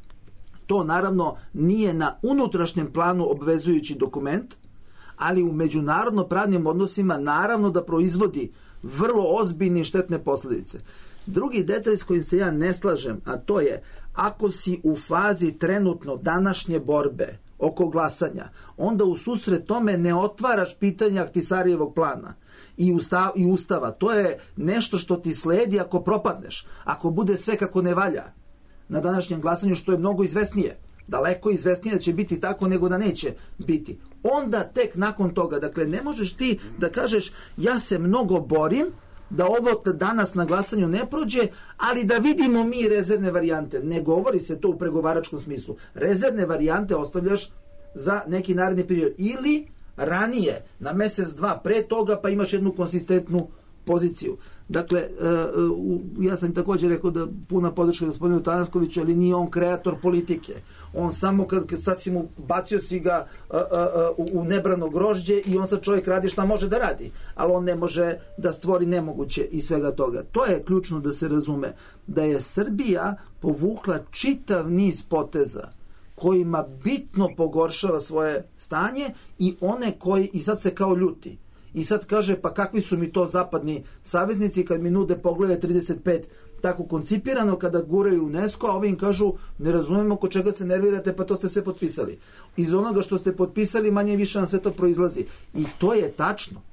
[SPEAKER 5] To naravno nije na unutrašnjem planu obvezujući dokument, ali u međunarodno pravnim odnosima naravno da proizvodi vrlo ozbiljne i štetne posljedice. Drugi detalj s kojim se ja ne slažem, a to je, ako si u fazi trenutno današnje borbe oko glasanja, onda u susret tome ne otvaraš pitanje Ahtisarijevog plana i, ustav, i ustava. To je nešto što ti sledi ako propadneš, ako bude sve kako ne valja na današnjem glasanju, što je mnogo izvesnije. Daleko izvesnije da će biti tako nego da neće biti. Onda tek nakon toga, dakle, ne možeš ti da kažeš ja se mnogo borim da ovo danas na glasanju ne prođe, ali da vidimo mi rezervne varijante. Ne govori se to u pregovaračkom smislu. Rezervne varijante ostavljaš za neki naredni period. Ili ranije, na mjesec, dva pre toga, pa imaš jednu konsistentnu poziciju. Dakle, ja sam također rekao da puna podrška gospodinu Tanaskoviću, ali nije on kreator politike. On samo kad, kad sad si mu bacio si ga a, a, a, u nebrano grožđe i on sad čovjek radi šta može da radi, ali on ne može da stvori nemoguće i svega toga. To je ključno da se razume, da je Srbija povukla čitav niz poteza kojima bitno pogoršava svoje stanje i one koji, i sad se kao ljuti. I sad kaže, pa kakvi su mi to zapadni saveznici kad mi nude Poglavlje trideset pet tako koncipirano, kada guraju UNESCO, a ovi im kažu, ne razumemo oko čega se nervirate, pa to ste sve potpisali. Iz onoga što ste potpisali, manje više nam sve to proizlazi. I to je tačno.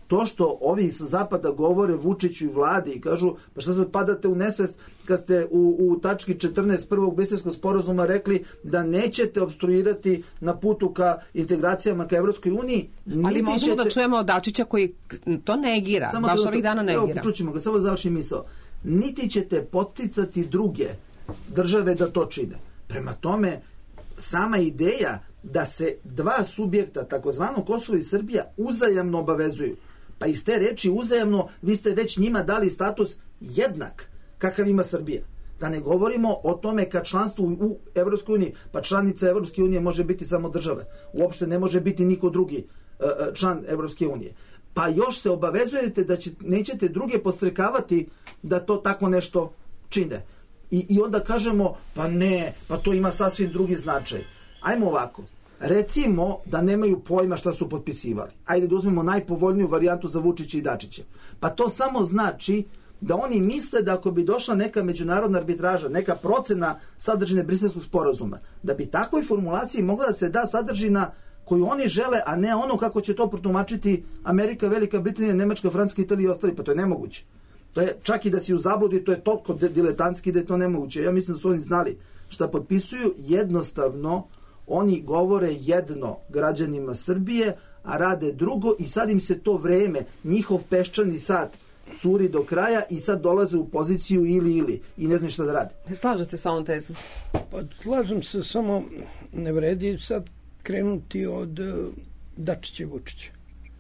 [SPEAKER 5] To što ovi sa zapada govore Vučiću i vladi i kažu, pa šta sad padate u nesvest kad ste u, u tački četrnaest prvog Briselskog sporazuma rekli da nećete obstruirati na putu ka integracijama ka Evropskoj uniji.
[SPEAKER 1] Ali možemo ćete... da čujemo od Dačića koji to negira, samo baš ovih dana negira.
[SPEAKER 5] Evo, čućemo ga, samo završim misao. Niti ćete poticati druge države da to čine. Prema tome, sama ideja da se dva subjekta, takozvano Kosovo i Srbija, uzajamno obavezuju. Pa iz te reči uzajamno, vi ste već njima dali status jednak kakav ima Srbija. Da ne govorimo o tome kad članstvo u Evropskoj uniji, pa članica Evropske unije može biti samo država. Uopšte ne može biti niko drugi član Evropske unije. Pa još se obavezujete da će, nećete druge podstrekavati da to tako nešto čine. I, I onda kažemo, pa ne, pa to ima sasvim drugi značaj. Ajmo ovako. Recimo da nemaju pojma šta su potpisivali. Ajde da uzmemo najpovoljniju varijantu za Vučića i Dačića. Pa to samo znači da oni misle da ako bi došla neka međunarodna arbitraža, neka procena sadržine Briselskog sporazuma, da bi takvoj formulaciji mogla da se da sadržina koju oni žele, a ne ono kako će to protumačiti Amerika, Velika Britanija, Nemačka, Francuska, Italija i ostali. Pa to je nemoguće. To je, čak i da si u zabludi, to je toliko diletantski da je to nemoguće. Ja mislim da su oni znali šta potpisuju. Jednostavno, oni govore jedno građanima Srbije, a rade drugo i sad im se to vreme, njihov peščani sat curi do kraja i sad dolaze u poziciju ili ili i ne znam šta da rade.
[SPEAKER 1] Ne slažete sa ovom tezom?
[SPEAKER 4] Pa slažem se, samo ne vredi sad krenuti od uh, Dačića i Vučića.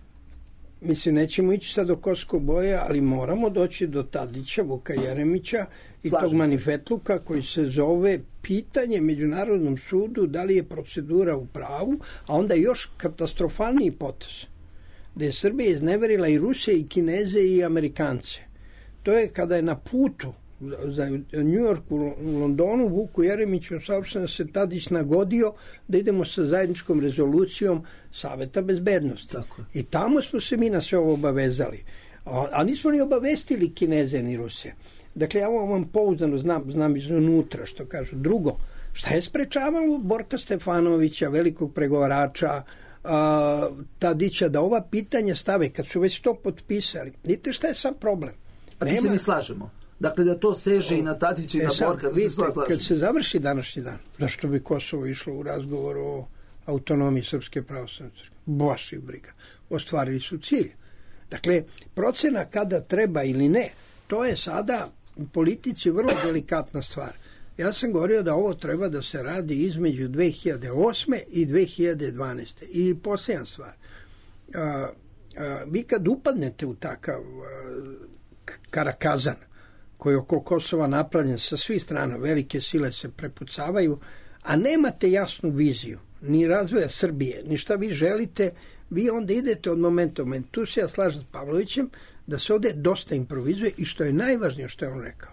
[SPEAKER 4] Mislim, nećemo ići sad do Kosko-Boje, ali moramo doći do Tadića, Vuka Jeremića i Slažem tog manifetluka koji se zove pitanje Međunarodnom sudu da li je procedura u pravu, a onda još katastrofalniji potez, da je Srbija izneverila i Rusije i Kineze i Amerikance. To je kada je na putu za New York u Londonu Vuku Jeremiću saopšteno da se Tadić nagodio da idemo sa zajedničkom rezolucijom Saveta bezbednosti. Tako. I tamo smo se mi na sve ovo obavezali. A, a nismo ni obavestili Kineze ni Rusije. Dakle, ja vam pouzdano znam, znam iznutra što kažu. Drugo, šta je sprečavalo Borka Stefanovića, velikog pregovarača, a, Tadića, da ova pitanja stave kad su već to potpisali? Vidite šta je sad problem?
[SPEAKER 5] A ti se mi slažemo. Dakle, da to seže i na Tadića i na Borka.
[SPEAKER 4] Vidite, kad se završi današnji dan, zašto bi Kosovo išlo u razgovor o autonomiji Srpske pravoslavne crkve? Baš ih briga. Ostvarili su cilj. Dakle, procena kada treba ili ne, to je sada u politici vrlo delikatna stvar. Ja sam govorio da ovo treba da se radi između dve hiljade osme i dve hiljade dvanaeste. I posljedna stvar. A, a, vi kad upadnete u takav a, karakazan, koji je oko Kosova napravljen sa svih strana, velike sile se prepucavaju, a nemate jasnu viziju, ni razvoja Srbije, ni šta vi želite, vi onda idete od momenta u moment. Tu se ja slažem s Pavlovićem da se ovde dosta improvizuje i što je najvažnije što je on rekao.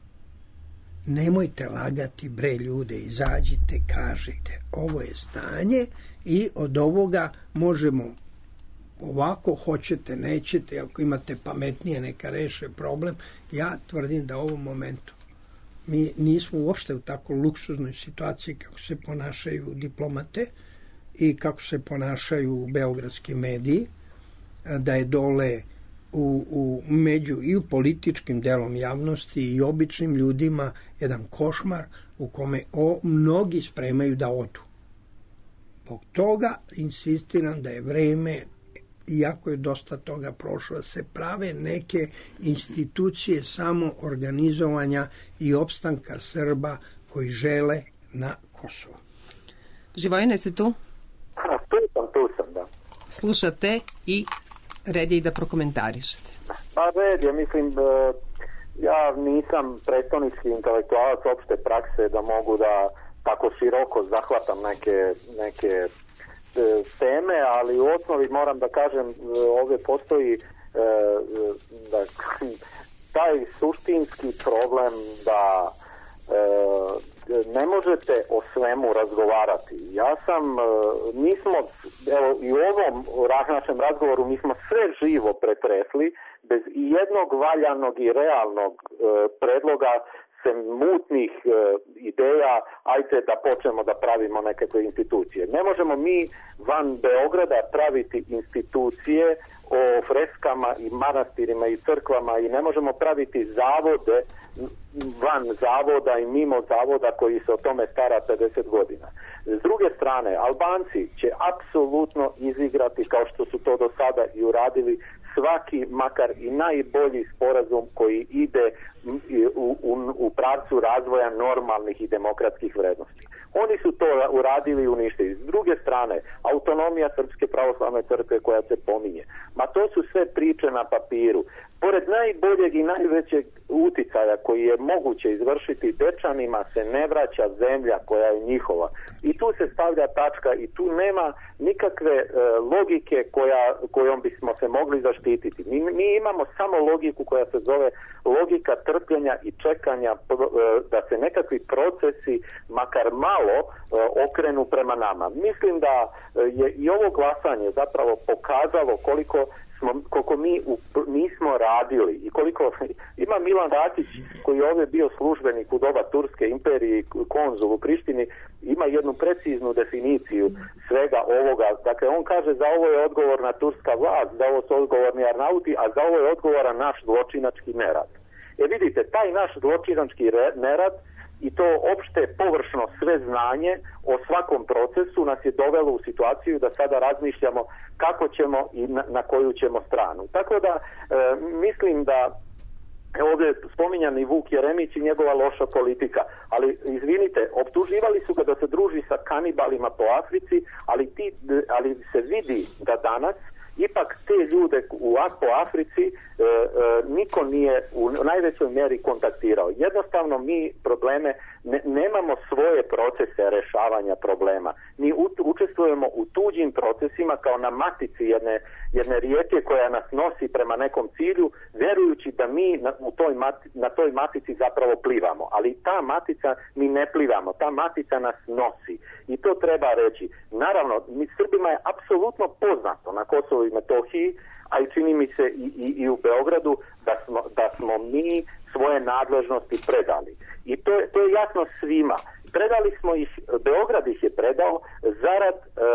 [SPEAKER 4] Nemojte lagati, bre ljude, izađite, kažite, ovo je stanje i od ovoga možemo ovako, hoćete, nećete, ako imate pametnije neka reše problem. Ja tvrdim da u ovom momentu mi nismo uopšte u tako luksuznoj situaciji kako se ponašaju diplomate i kako se ponašaju beogradski mediji, da je dole u, u među i u političkim delom javnosti i običnim ljudima jedan košmar u kome o, mnogi spremaju da odu. Zbog toga insistiram da je vreme, iako je dosta toga prošlo, da se prave neke institucije samo organizovanja i opstanka Srba koji žele na Kosovo.
[SPEAKER 1] Živojine, ste tu?
[SPEAKER 6] Tu sam, tu sam, da.
[SPEAKER 1] Slušate i red je i da prokomentarišete.
[SPEAKER 6] Pa red je, mislim, ja nisam predstavnički intelektualac opšte prakse da mogu da tako široko zahvatam neke, neke teme, ali u osnovi moram da kažem, ovdje postoji da, taj suštinski problem da ne možete o svemu razgovarati. Ja sam, mi smo, evo i u ovom našem razgovoru mi smo sve živo pretresli, bez jednog valjanog i realnog predloga sem mutnih e, ideja, ajde da počnemo da pravimo nekakve institucije. Ne možemo mi van Beograda praviti institucije o freskama i manastirima i crkvama i ne možemo praviti zavode van zavoda i mimo zavoda koji se o tome stara pedeset godina. S druge strane, Albanci će apsolutno izigrati, kao što su to do sada i uradili, svaki, makar i najbolji sporazum koji ide u, u, u pravcu razvoja normalnih i demokratskih vrednosti. Oni su to uradili i uništili. S druge strane, autonomija Srpske pravoslavne crkve koja se pominje. Ma to su sve priče na papiru. Pored najboljeg i najvećeg uticaja koji je moguće izvršiti, Dečanima se ne vraća zemlja koja je njihova. I tu se stavlja tačka i tu nema nikakve e, logike koja, kojom bismo se mogli zaštititi. Mi, mi imamo samo logiku koja se zove logika trpljenja i čekanja e, da se nekakvi procesi, makar malo, e, okrenu prema nama. Mislim da je i ovo glasanje zapravo pokazalo koliko Smo, koliko mi u, nismo radili i koliko ima Milan Rakić koji je ovdje bio službenik u doba Turske imperije i konzul u Prištini, ima jednu preciznu definiciju svega ovoga. Dakle, on kaže za ovo je odgovorna turska vlast, za ovo su odgovorni Arnauti, a za ovo je odgovoran naš zločinački nerad. E vidite, taj naš zločinački nerad i to opšte površno sve znanje o svakom procesu nas je dovelo u situaciju da sada razmišljamo kako ćemo i na, na koju ćemo stranu. Tako da e, mislim da ovdje spominjani Vuk Jeremić i njegova loša politika, ali izvinite, optuživali su ga da se druži sa kanibalima po Africi, ali, ti, ali se vidi da danas ipak te ljude u, po Africi e, e, niko nije u najvećoj mjeri kontaktirao. Jednostavno mi probleme, ne, nemamo svoje procese rešavanja problema. Mi u, učestvujemo u tuđim procesima kao na matici jedne, jedne rijeke koja nas nosi prema nekom cilju, vjerujući da mi na, u toj mati, na toj matici zapravo plivamo. Ali ta matica, mi ne plivamo, ta matica nas nosi. I to treba reći. Naravno, mi Srbima je apsolutno poznato na Kosovu i Metohiji, a i čini mi se i, i, i u Beogradu da smo, da smo mi svoje nadležnosti predali. I to je, to je jasno svima. Predali smo ih, Beograd ih je predao zarad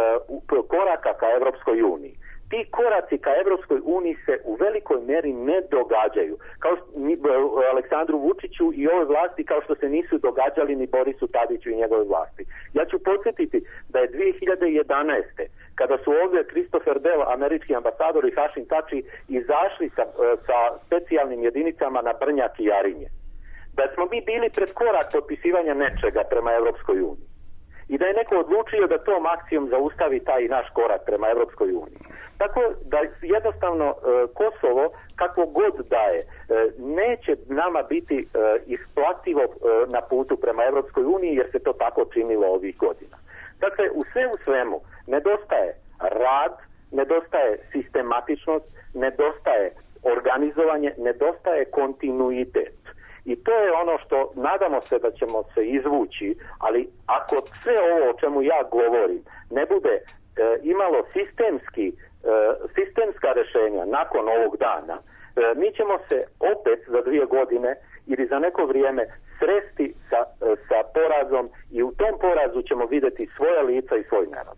[SPEAKER 6] uh, koraka ka Evropskoj uniji. Ti koraci ka Evropskoj uniji se u velikoj mjeri ne događaju. Kao što, ni Aleksandru Vučiću i ovoj vlasti kao što se nisu događali ni Borisu Tadiću i njegove vlasti. Ja ću podsjetiti da je dvije hiljade jedanaeste kada su ovdje Christopher Dell, američki ambasador i Hašim Tači izašli sa, sa specijalnim jedinicama na Brnjak i Jarinje. Da smo mi bili pred korak potpisivanja nečega prema Evropskoj uniji. I da je neko odlučio da tom akcijom zaustavi taj naš korak prema Evropskoj uniji. Tako da jednostavno e, Kosovo, kako god daje, e, neće nama biti e, isplativo e, na putu prema Evropskoj uniji jer se to tako činilo ovih godina. Dakle, u sve u svemu nedostaje rad, nedostaje sistematičnost, nedostaje organizovanje, nedostaje kontinuitet. I to je ono što nadamo se da ćemo se izvući, ali ako sve ovo o čemu ja govorim ne bude e, imalo sistemski, e, sistemska rješenja nakon ovog dana, e, mi ćemo se opet za dvije godine ili za neko vrijeme sresti sa, e, sa porazom i u tom porazu ćemo vidjeti svoje lica i svoj narod.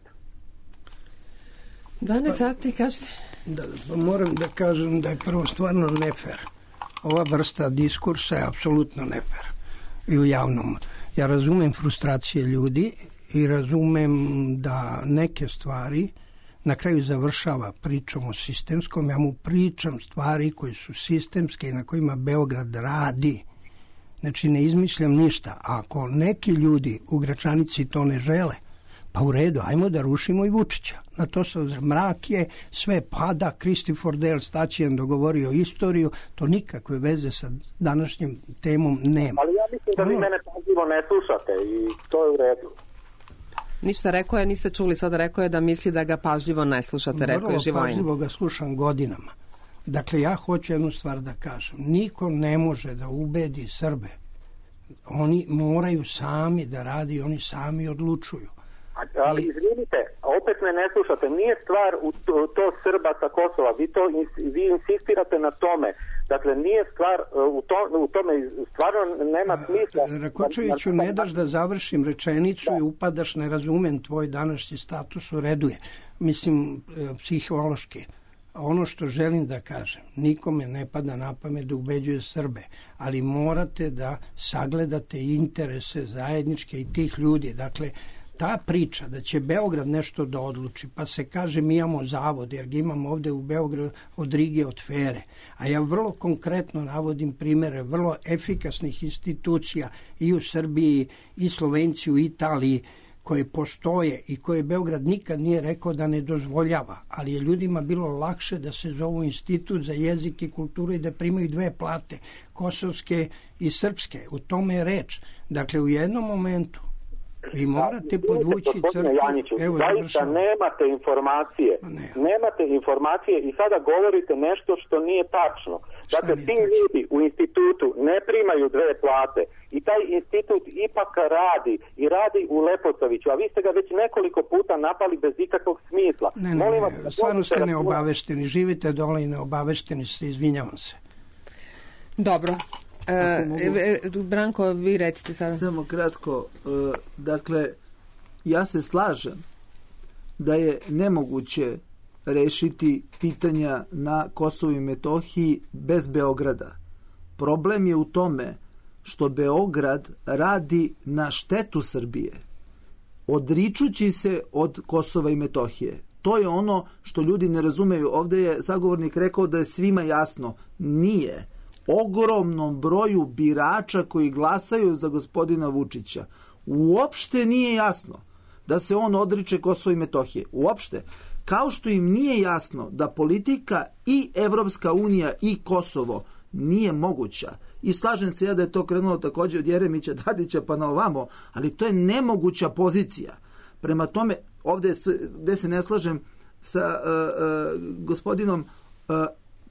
[SPEAKER 1] Dane, sad ti kažete?
[SPEAKER 4] Da, moram da kažem da je prvo stvarno nefer. Ova vrsta diskursa je apsolutno nefer i u javnom. Ja razumem frustracije ljudi i razumem da neke stvari na kraju završava pričom o sistemskom. Ja mu pričam stvari koje su sistemske i na kojima Beograd radi. Znači ne izmišljam ništa. Ako neki ljudi u Gračanici to ne žele, pa u redu, ajmo da rušimo i Vučića. Na to se mrak je, sve pada, Christopher Dell staćijan dogovorio istoriju, to nikakve veze sa današnjim temom nema.
[SPEAKER 6] Ali ja mislim da vi mene pažljivo ne slušate i to je u redu.
[SPEAKER 1] Ništa, rekao je, niste čuli, sada rekao je da misli da ga pažljivo ne slušate, rekao je Živojin.
[SPEAKER 4] Pažljivo ga slušam godinama. Dakle, ja hoću jednu stvar da kažem. Niko ne može da ubedi Srbe. Oni moraju sami da radi, oni sami odlučuju.
[SPEAKER 6] Ali izvinite, opet me ne slušate, nije stvar u to, to Srba sa Kosova, vi, to, vi insistirate na tome, dakle nije stvar u, to, u tome, stvarno nema smisla.
[SPEAKER 4] Rakočeviću, ne daš da završim rečenicu da. I upadaš, ne razumem tvoj današnji status, u redu je, mislim psihološki, ono što želim da kažem, nikome ne pada na pamet da ubeđuje Srbe, ali morate da sagledate interese zajedničke i tih ljudi. Dakle, ta priča da će Beograd nešto da odluči, pa se kaže mi imamo zavod, jer ga imamo ovde u Beogradu od Rige, od Fere. A ja vrlo konkretno navodim primere vrlo efikasnih institucija i u Srbiji, i Slovenci u Italiji, koje postoje i koje Beograd nikad nije rekao da ne dozvoljava, ali je ljudima bilo lakše da se zovu Institut za jezik i kulturu i da primaju dve plate, kosovske i srpske. U tome je reč. Dakle, u jednom momentu vi morate podvući crtu.
[SPEAKER 6] Janjiću, zaista nemate informacije. Ne. Nemate informacije i sada govorite nešto što nije tačno. Dakle, ti ljudi u institutu ne primaju dve plate i taj institut ipak radi i radi u Leposaviću, a vi ste ga već nekoliko puta napali bez ikakvog smisla.
[SPEAKER 4] Ne, ne, Molim vas, ne, stvarno ste neobavešteni. Živite dole i neobavešteni ste, izvinjavam se.
[SPEAKER 1] Dobro. E, mogu... Branko, vi recite sada.
[SPEAKER 5] Samo kratko, e, dakle, ja se slažem da je nemoguće rešiti pitanja na Kosovu i Metohiji bez Beograda. Problem je u tome što Beograd radi na štetu Srbije, odričući se od Kosova i Metohije. To je ono što ljudi ne razumeju. Ovde je sagovornik rekao da je svima jasno. Nije. Ogromnom broju birača koji glasaju za gospodina Vučića uopšte nije jasno da se on odriče Kosova i Metohije. Uopšte. Kao što im nije jasno da politika i Evropska unija i Kosovo nije moguća. I slažem se ja da je to krenulo takođe od Jeremića, Tadića pa na ovamo, ali to je nemoguća pozicija. Prema tome, ovde gde se ne slažem sa uh, uh, gospodinom uh,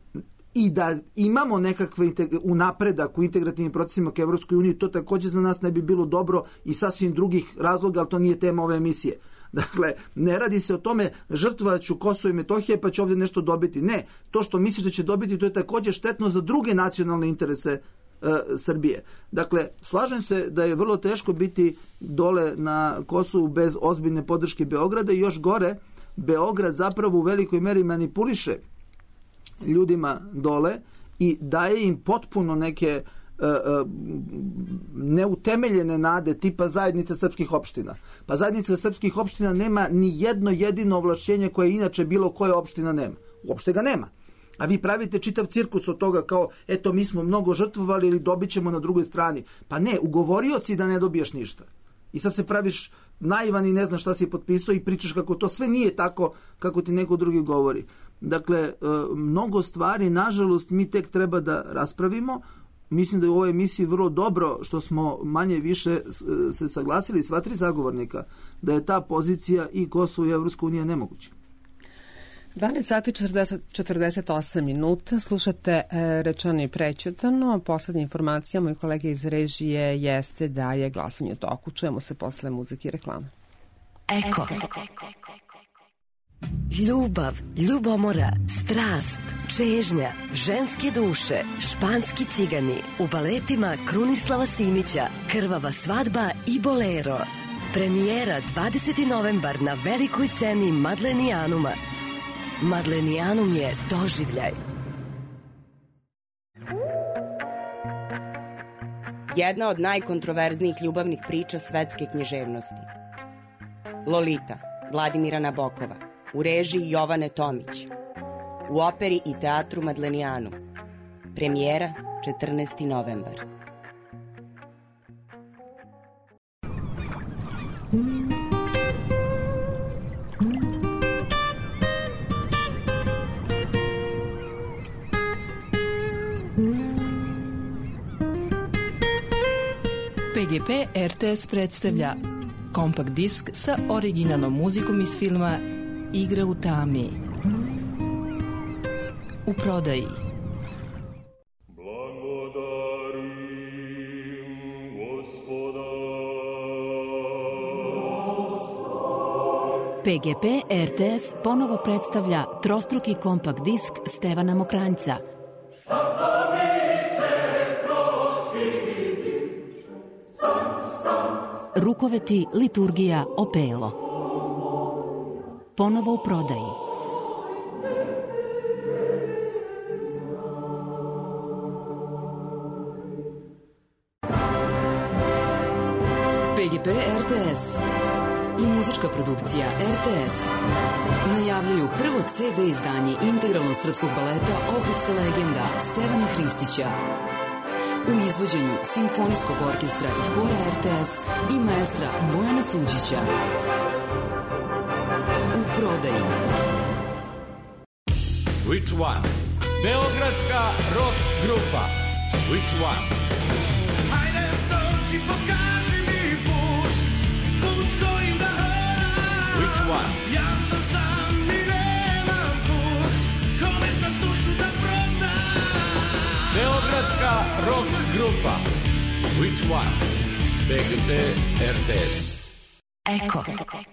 [SPEAKER 5] i da imamo nekakve u napredak u integrativnim procesima ka Evropskoj uniji, to takođe za nas ne bi bilo dobro i sasvim drugih razloga, ali to nije tema ove emisije. Dakle, ne radi se o tome žrtvaću Kosovo i Metohije pa će ovdje nešto dobiti. Ne, to što misliš da će dobiti, to je takođe štetno za druge nacionalne interese e, Srbije. Dakle, slažem se da je vrlo teško biti dole na Kosovu bez ozbiljne podrške Beograda i još gore, Beograd zapravo u velikoj meri manipuliše ljudima dole i daje im potpuno neke uh, uh, neutemeljene nade tipa zajednica srpskih opština. Pa zajednica srpskih opština nema ni jedno jedino ovlašćenje koje inače bilo koja opština nema. Uopšte ga nema. A vi pravite čitav cirkus od toga kao, eto, mi smo mnogo žrtvovali ili dobit ćemo na drugoj strani. Pa ne, ugovorio si da ne dobiješ ništa. I sad se praviš naivan i ne znaš šta si potpisao i pričaš kako to sve nije tako kako ti neko drugi govori. Dakle, mnogo stvari, nažalost, mi tek treba da raspravimo. Mislim da je u ovoj emisiji vrlo dobro što smo manje više se saglasili sva tri zagovornika da je ta pozicija i Kosovo i Evropska unija nemoguća.
[SPEAKER 1] dvanaest sati četrdeset osam minuta, slušate e, Rečeno i prećutano. Poslednja informacija moje kolege iz režije jeste da je glasanje u toku. Čujemo se posle muzike i reklame.
[SPEAKER 7] Eko. Ljubav, ljubomora, strast, čežnja, ženske duše, španski cigani, u baletima Krunislava Simića, Krvava svadba i Bolero. Premijera dvadeseti novembar na velikoj sceni Madlenijanuma. Madlenijanum je doživljaj.
[SPEAKER 8] Jedna od najkontroverznijih ljubavnih priča svetske književnosti. Lolita, Vladimira Nabokova, u režiji Jovane Tomić, u operi i teatru Madlenijanum. Premijera četrnaesti novembar.
[SPEAKER 9] P G P R T S predstavlja kompakt disk sa originalnom muzikom iz filma Igra u tami. U prodaji.
[SPEAKER 10] P G P R T S ponovo predstavlja trostruki kompakt disk Stevana Mokranjca. Rukoveti, liturgija, opelo. Ponovo u prodaji.
[SPEAKER 9] G P R T S i muzička produkcija R T S najavljuju prvo C D izdanje integralnog srpskog baleta Ohridska legenda Stevana Hristića u izvođenju Simfonijskog orkestra i hora R T S i maestra Bojana Suđića. U prodaji
[SPEAKER 11] Which one? Beogradska rock grupa Which one?
[SPEAKER 12] Hajde dođi, pokaži mi put, put kojim da hodam.
[SPEAKER 11] Which one?
[SPEAKER 12] Ja sam sam i nemam put, kome sam dušu da prodam.
[SPEAKER 11] Beogradska rock grupa Which one? B G P R T S.
[SPEAKER 10] Eko.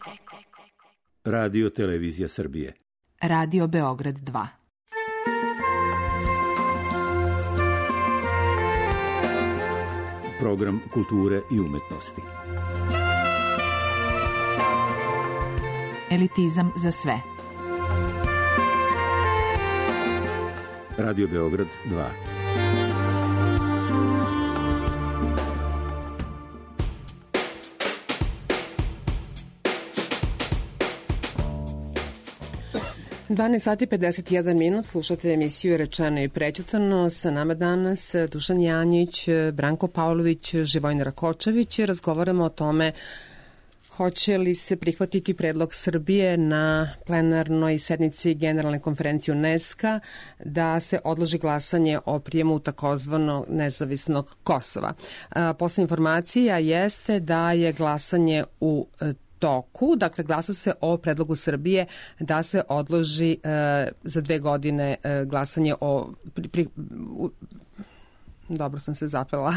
[SPEAKER 13] Radio Televizija Srbije.
[SPEAKER 10] Radio Beograd dva.
[SPEAKER 13] Program kulture i umetnosti.
[SPEAKER 10] Elitizam za sve.
[SPEAKER 13] Radio Beograd dva.
[SPEAKER 1] dvanaest sati pedeset jedan minut, slušate emisiju Rečeno i prećutano. Sa nama danas Dušan Janjić, Branko Pavlović, Živojin Rakočević. Razgovaramo o tome hoće li se prihvatiti predlog Srbije na plenarnoj sednici Generalne konferencije UNESCO da se odloži glasanje o prijemu takozvano nezavisnog Kosova. Poslednja informacija jeste da je glasanje u toku, dakle glasa se o predlogu Srbije da se odloži e, za dve godine e, glasanje o pri, pri, u, dobro sam se zapela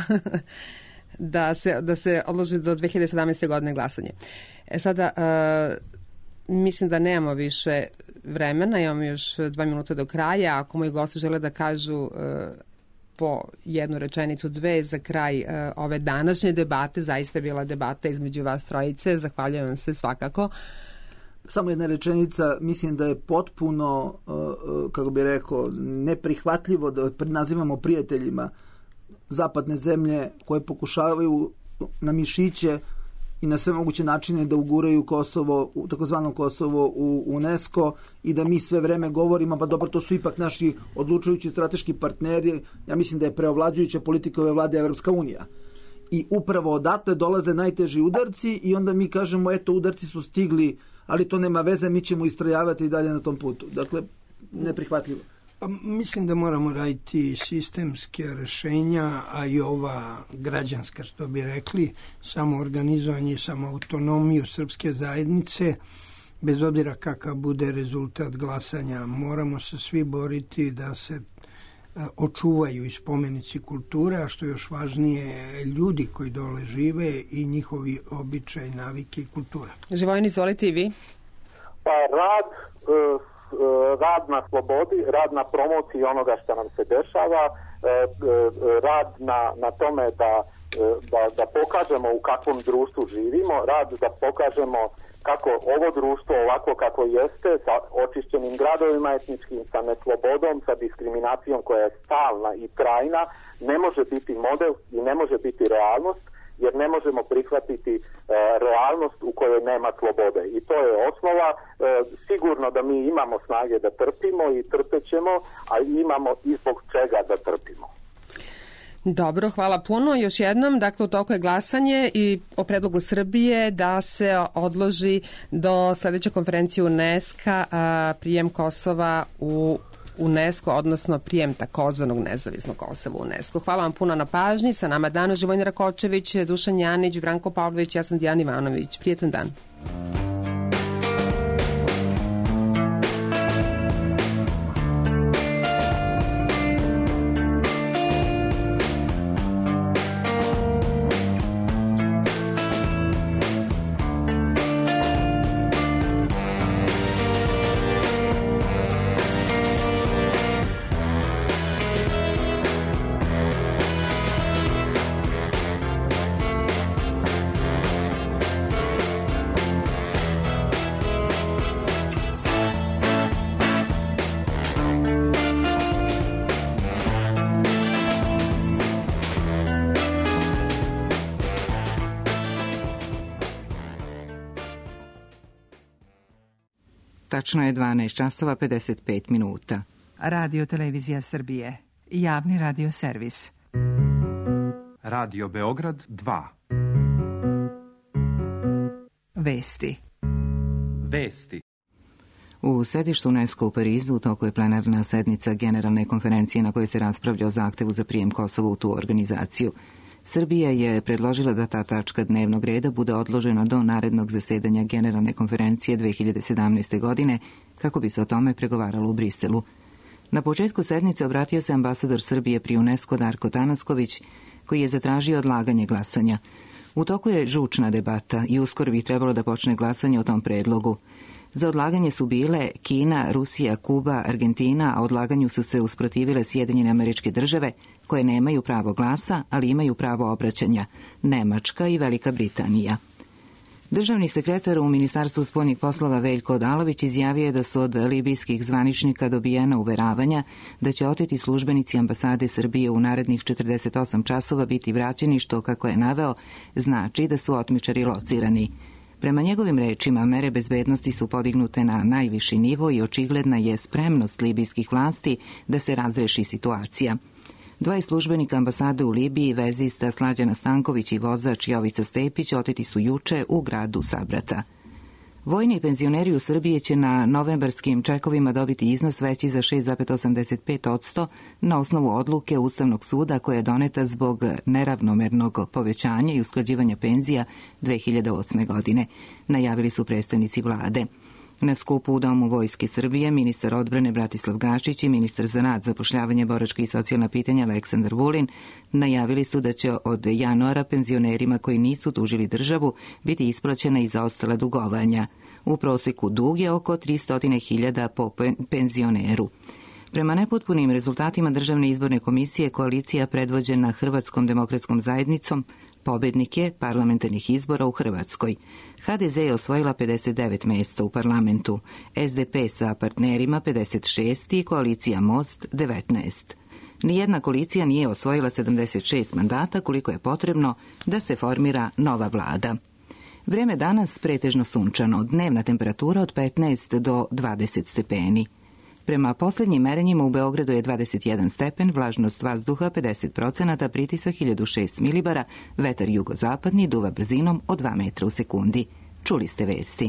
[SPEAKER 1] da se da se odloži do dve hiljade sedamnaeste godine glasanje. E sada e, mislim da nemamo više vremena, imamo još dva minuta do kraja. Ako moji gosti žele da kažu e, po jednu rečenicu, dve za kraj uh, ove današnje debate, zaista je bila debata između vas trojice, zahvaljujem vam se svakako.
[SPEAKER 5] Samo jedna rečenica, mislim da je potpuno, uh, kako bi rekao, neprihvatljivo da nazivamo prijateljima zapadne zemlje koje pokušavaju na mišiće i na sve moguće načine da uguraju Kosovo, takozvano Kosovo u UNESCO i da mi sve vreme govorimo, pa dobro, to su ipak naši odlučujući strateški partneri. Ja mislim da je preovlađujuća politika ove vlade Evropska unija. I upravo odatle dolaze najteži udarci i onda mi kažemo, eto, udarci su stigli, ali to nema veze, mi ćemo istrajavati i dalje na tom putu. Dakle, neprihvatljivo.
[SPEAKER 4] Pa, mislim da moramo raditi sistemske rešenja, a i ova građanska, što bi rekli, samoorganizovanje, samoautonomiju srpske zajednice, bez obzira kakav bude rezultat glasanja. Moramo se svi boriti da se očuvaju i spomenici kulture, a što je još važnije, ljudi koji dole žive i njihovi običaj, navike i kultura.
[SPEAKER 1] Živojin, izvolite i vi.
[SPEAKER 6] Pa rad... Uh... rad na slobodi, rad na promociji onoga što nam se dešava, rad na, na tome da, da, da pokažemo u kakvom društvu živimo, rad da pokažemo kako ovo društvo ovako kako jeste, sa očišćenim gradovima etničkim, sa neslobodom, sa diskriminacijom koja je stalna i trajna, ne može biti model i ne može biti realnost, jer ne možemo prihvatiti e, realnost u kojoj nema slobode. I to je osnova. E, sigurno da mi imamo snage da trpimo i trpećemo, a imamo i zbog čega da trpimo.
[SPEAKER 1] Dobro, hvala puno. Još jednom, dakle, u toku je glasanje i o predlogu Srbije da se odloži do sledeće konferencije UNESCO prijem Kosova u UNESCO, odnosno prijem takozvanog nezavisnog Kosova u UNESCO. Hvala vam puno na pažnji. Sa nama danas Živojin Rakočević, Dušan Janić, Branko Pavlović, ja sam Dijana Ivanović. Prijetan dan.
[SPEAKER 14] Tačno je dvanaest časova pedeset pet minuta.
[SPEAKER 15] Radio Televizija Srbije. Javni radio servis.
[SPEAKER 3] Radio Beograd dva.
[SPEAKER 15] Vesti.
[SPEAKER 3] Vesti.
[SPEAKER 14] U sedištu UNESCO u Parizu u toku je plenarna sednica Generalne konferencije na kojoj se raspravlja o zahtevu za prijem Kosova u tu organizaciju. Srbija je predložila da ta tačka dnevnog reda bude odložena do narednog zasedanja Generalne konferencije dve hiljade sedamnaeste. godine kako bi se o tome pregovaralo u Briselu. Na početku sednice obratio se ambasador Srbije pri UNESCO Darko Tanasković, koji je zatražio odlaganje glasanja. U toku je žučna debata i uskoro bi trebalo da počne glasanje o tom predlogu. Za odlaganje su bile Kina, Rusija, Kuba, Argentina, a odlaganju su se usprotivile Sjedinjene Američke Države, koje nemaju pravo glasa, ali imaju pravo obraćanja, Nemačka i Velika Britanija. Državni sekretar u Ministarstvu spoljnih poslova Veljko Odalović izjavio je da su od libijskih zvaničnika dobijena uveravanja da će oteti službenici ambasade Srbije u narednih četrdeset osam časova biti vraćeni, što, kako je naveo, znači da su otmičari locirani. Prema njegovim rečima, mere bezbednosti su podignute na najviši nivo i očigledna je spremnost libijskih vlasti da se razreši situacija. Dva službenika ambasade u Libiji, vezista Slađana Stanković i vozač Jovica Stepić, oteti su juče u gradu Sabrata. Vojni penzioneri u Srbiji će na novembarskim čekovima dobiti iznos veći za šest zarez osamdeset pet posto na osnovu odluke Ustavnog suda koja je doneta zbog neravnomernog povećanja i usklađivanja penzija dve hiljade osme. godine, najavili su predstavnici vlade. Na skupu u Domu Vojske Srbije ministar odbrane Bratislav Gašić i ministar za rad, zapošljavanje, boračka i socijalna pitanja Aleksandar Vulin najavili su da će od januara penzionerima koji nisu tužili državu biti isplaćena i zaostala dugovanja. U proseku dug je oko tristo hiljada po penzioneru. Prema nepotpunim rezultatima Državne izborne komisije, koalicija predvođena Hrvatskom demokratskom zajednicom pobednik je parlamentarnih izbora u Hrvatskoj. ha de ze je osvojila pedeset devet mesta u parlamentu, es de pe sa partnerima pedeset šest i koalicija Most devetnaest. Nijedna koalicija nije osvojila sedamdeset šest mandata koliko je potrebno da se formira nova vlada. Vreme danas pretežno sunčano, dnevna temperatura od petnaest do dvadeset stepeni. Prema poslednjim merenjima u Beogradu je dvadeset jedan stepen, vlažnost vazduha pedeset procenata, pritisak hiljadu šest milibara, vetar jugozapadni duva brzinom od dva metra u sekundi. Čuli ste vesti.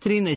[SPEAKER 16] trinaest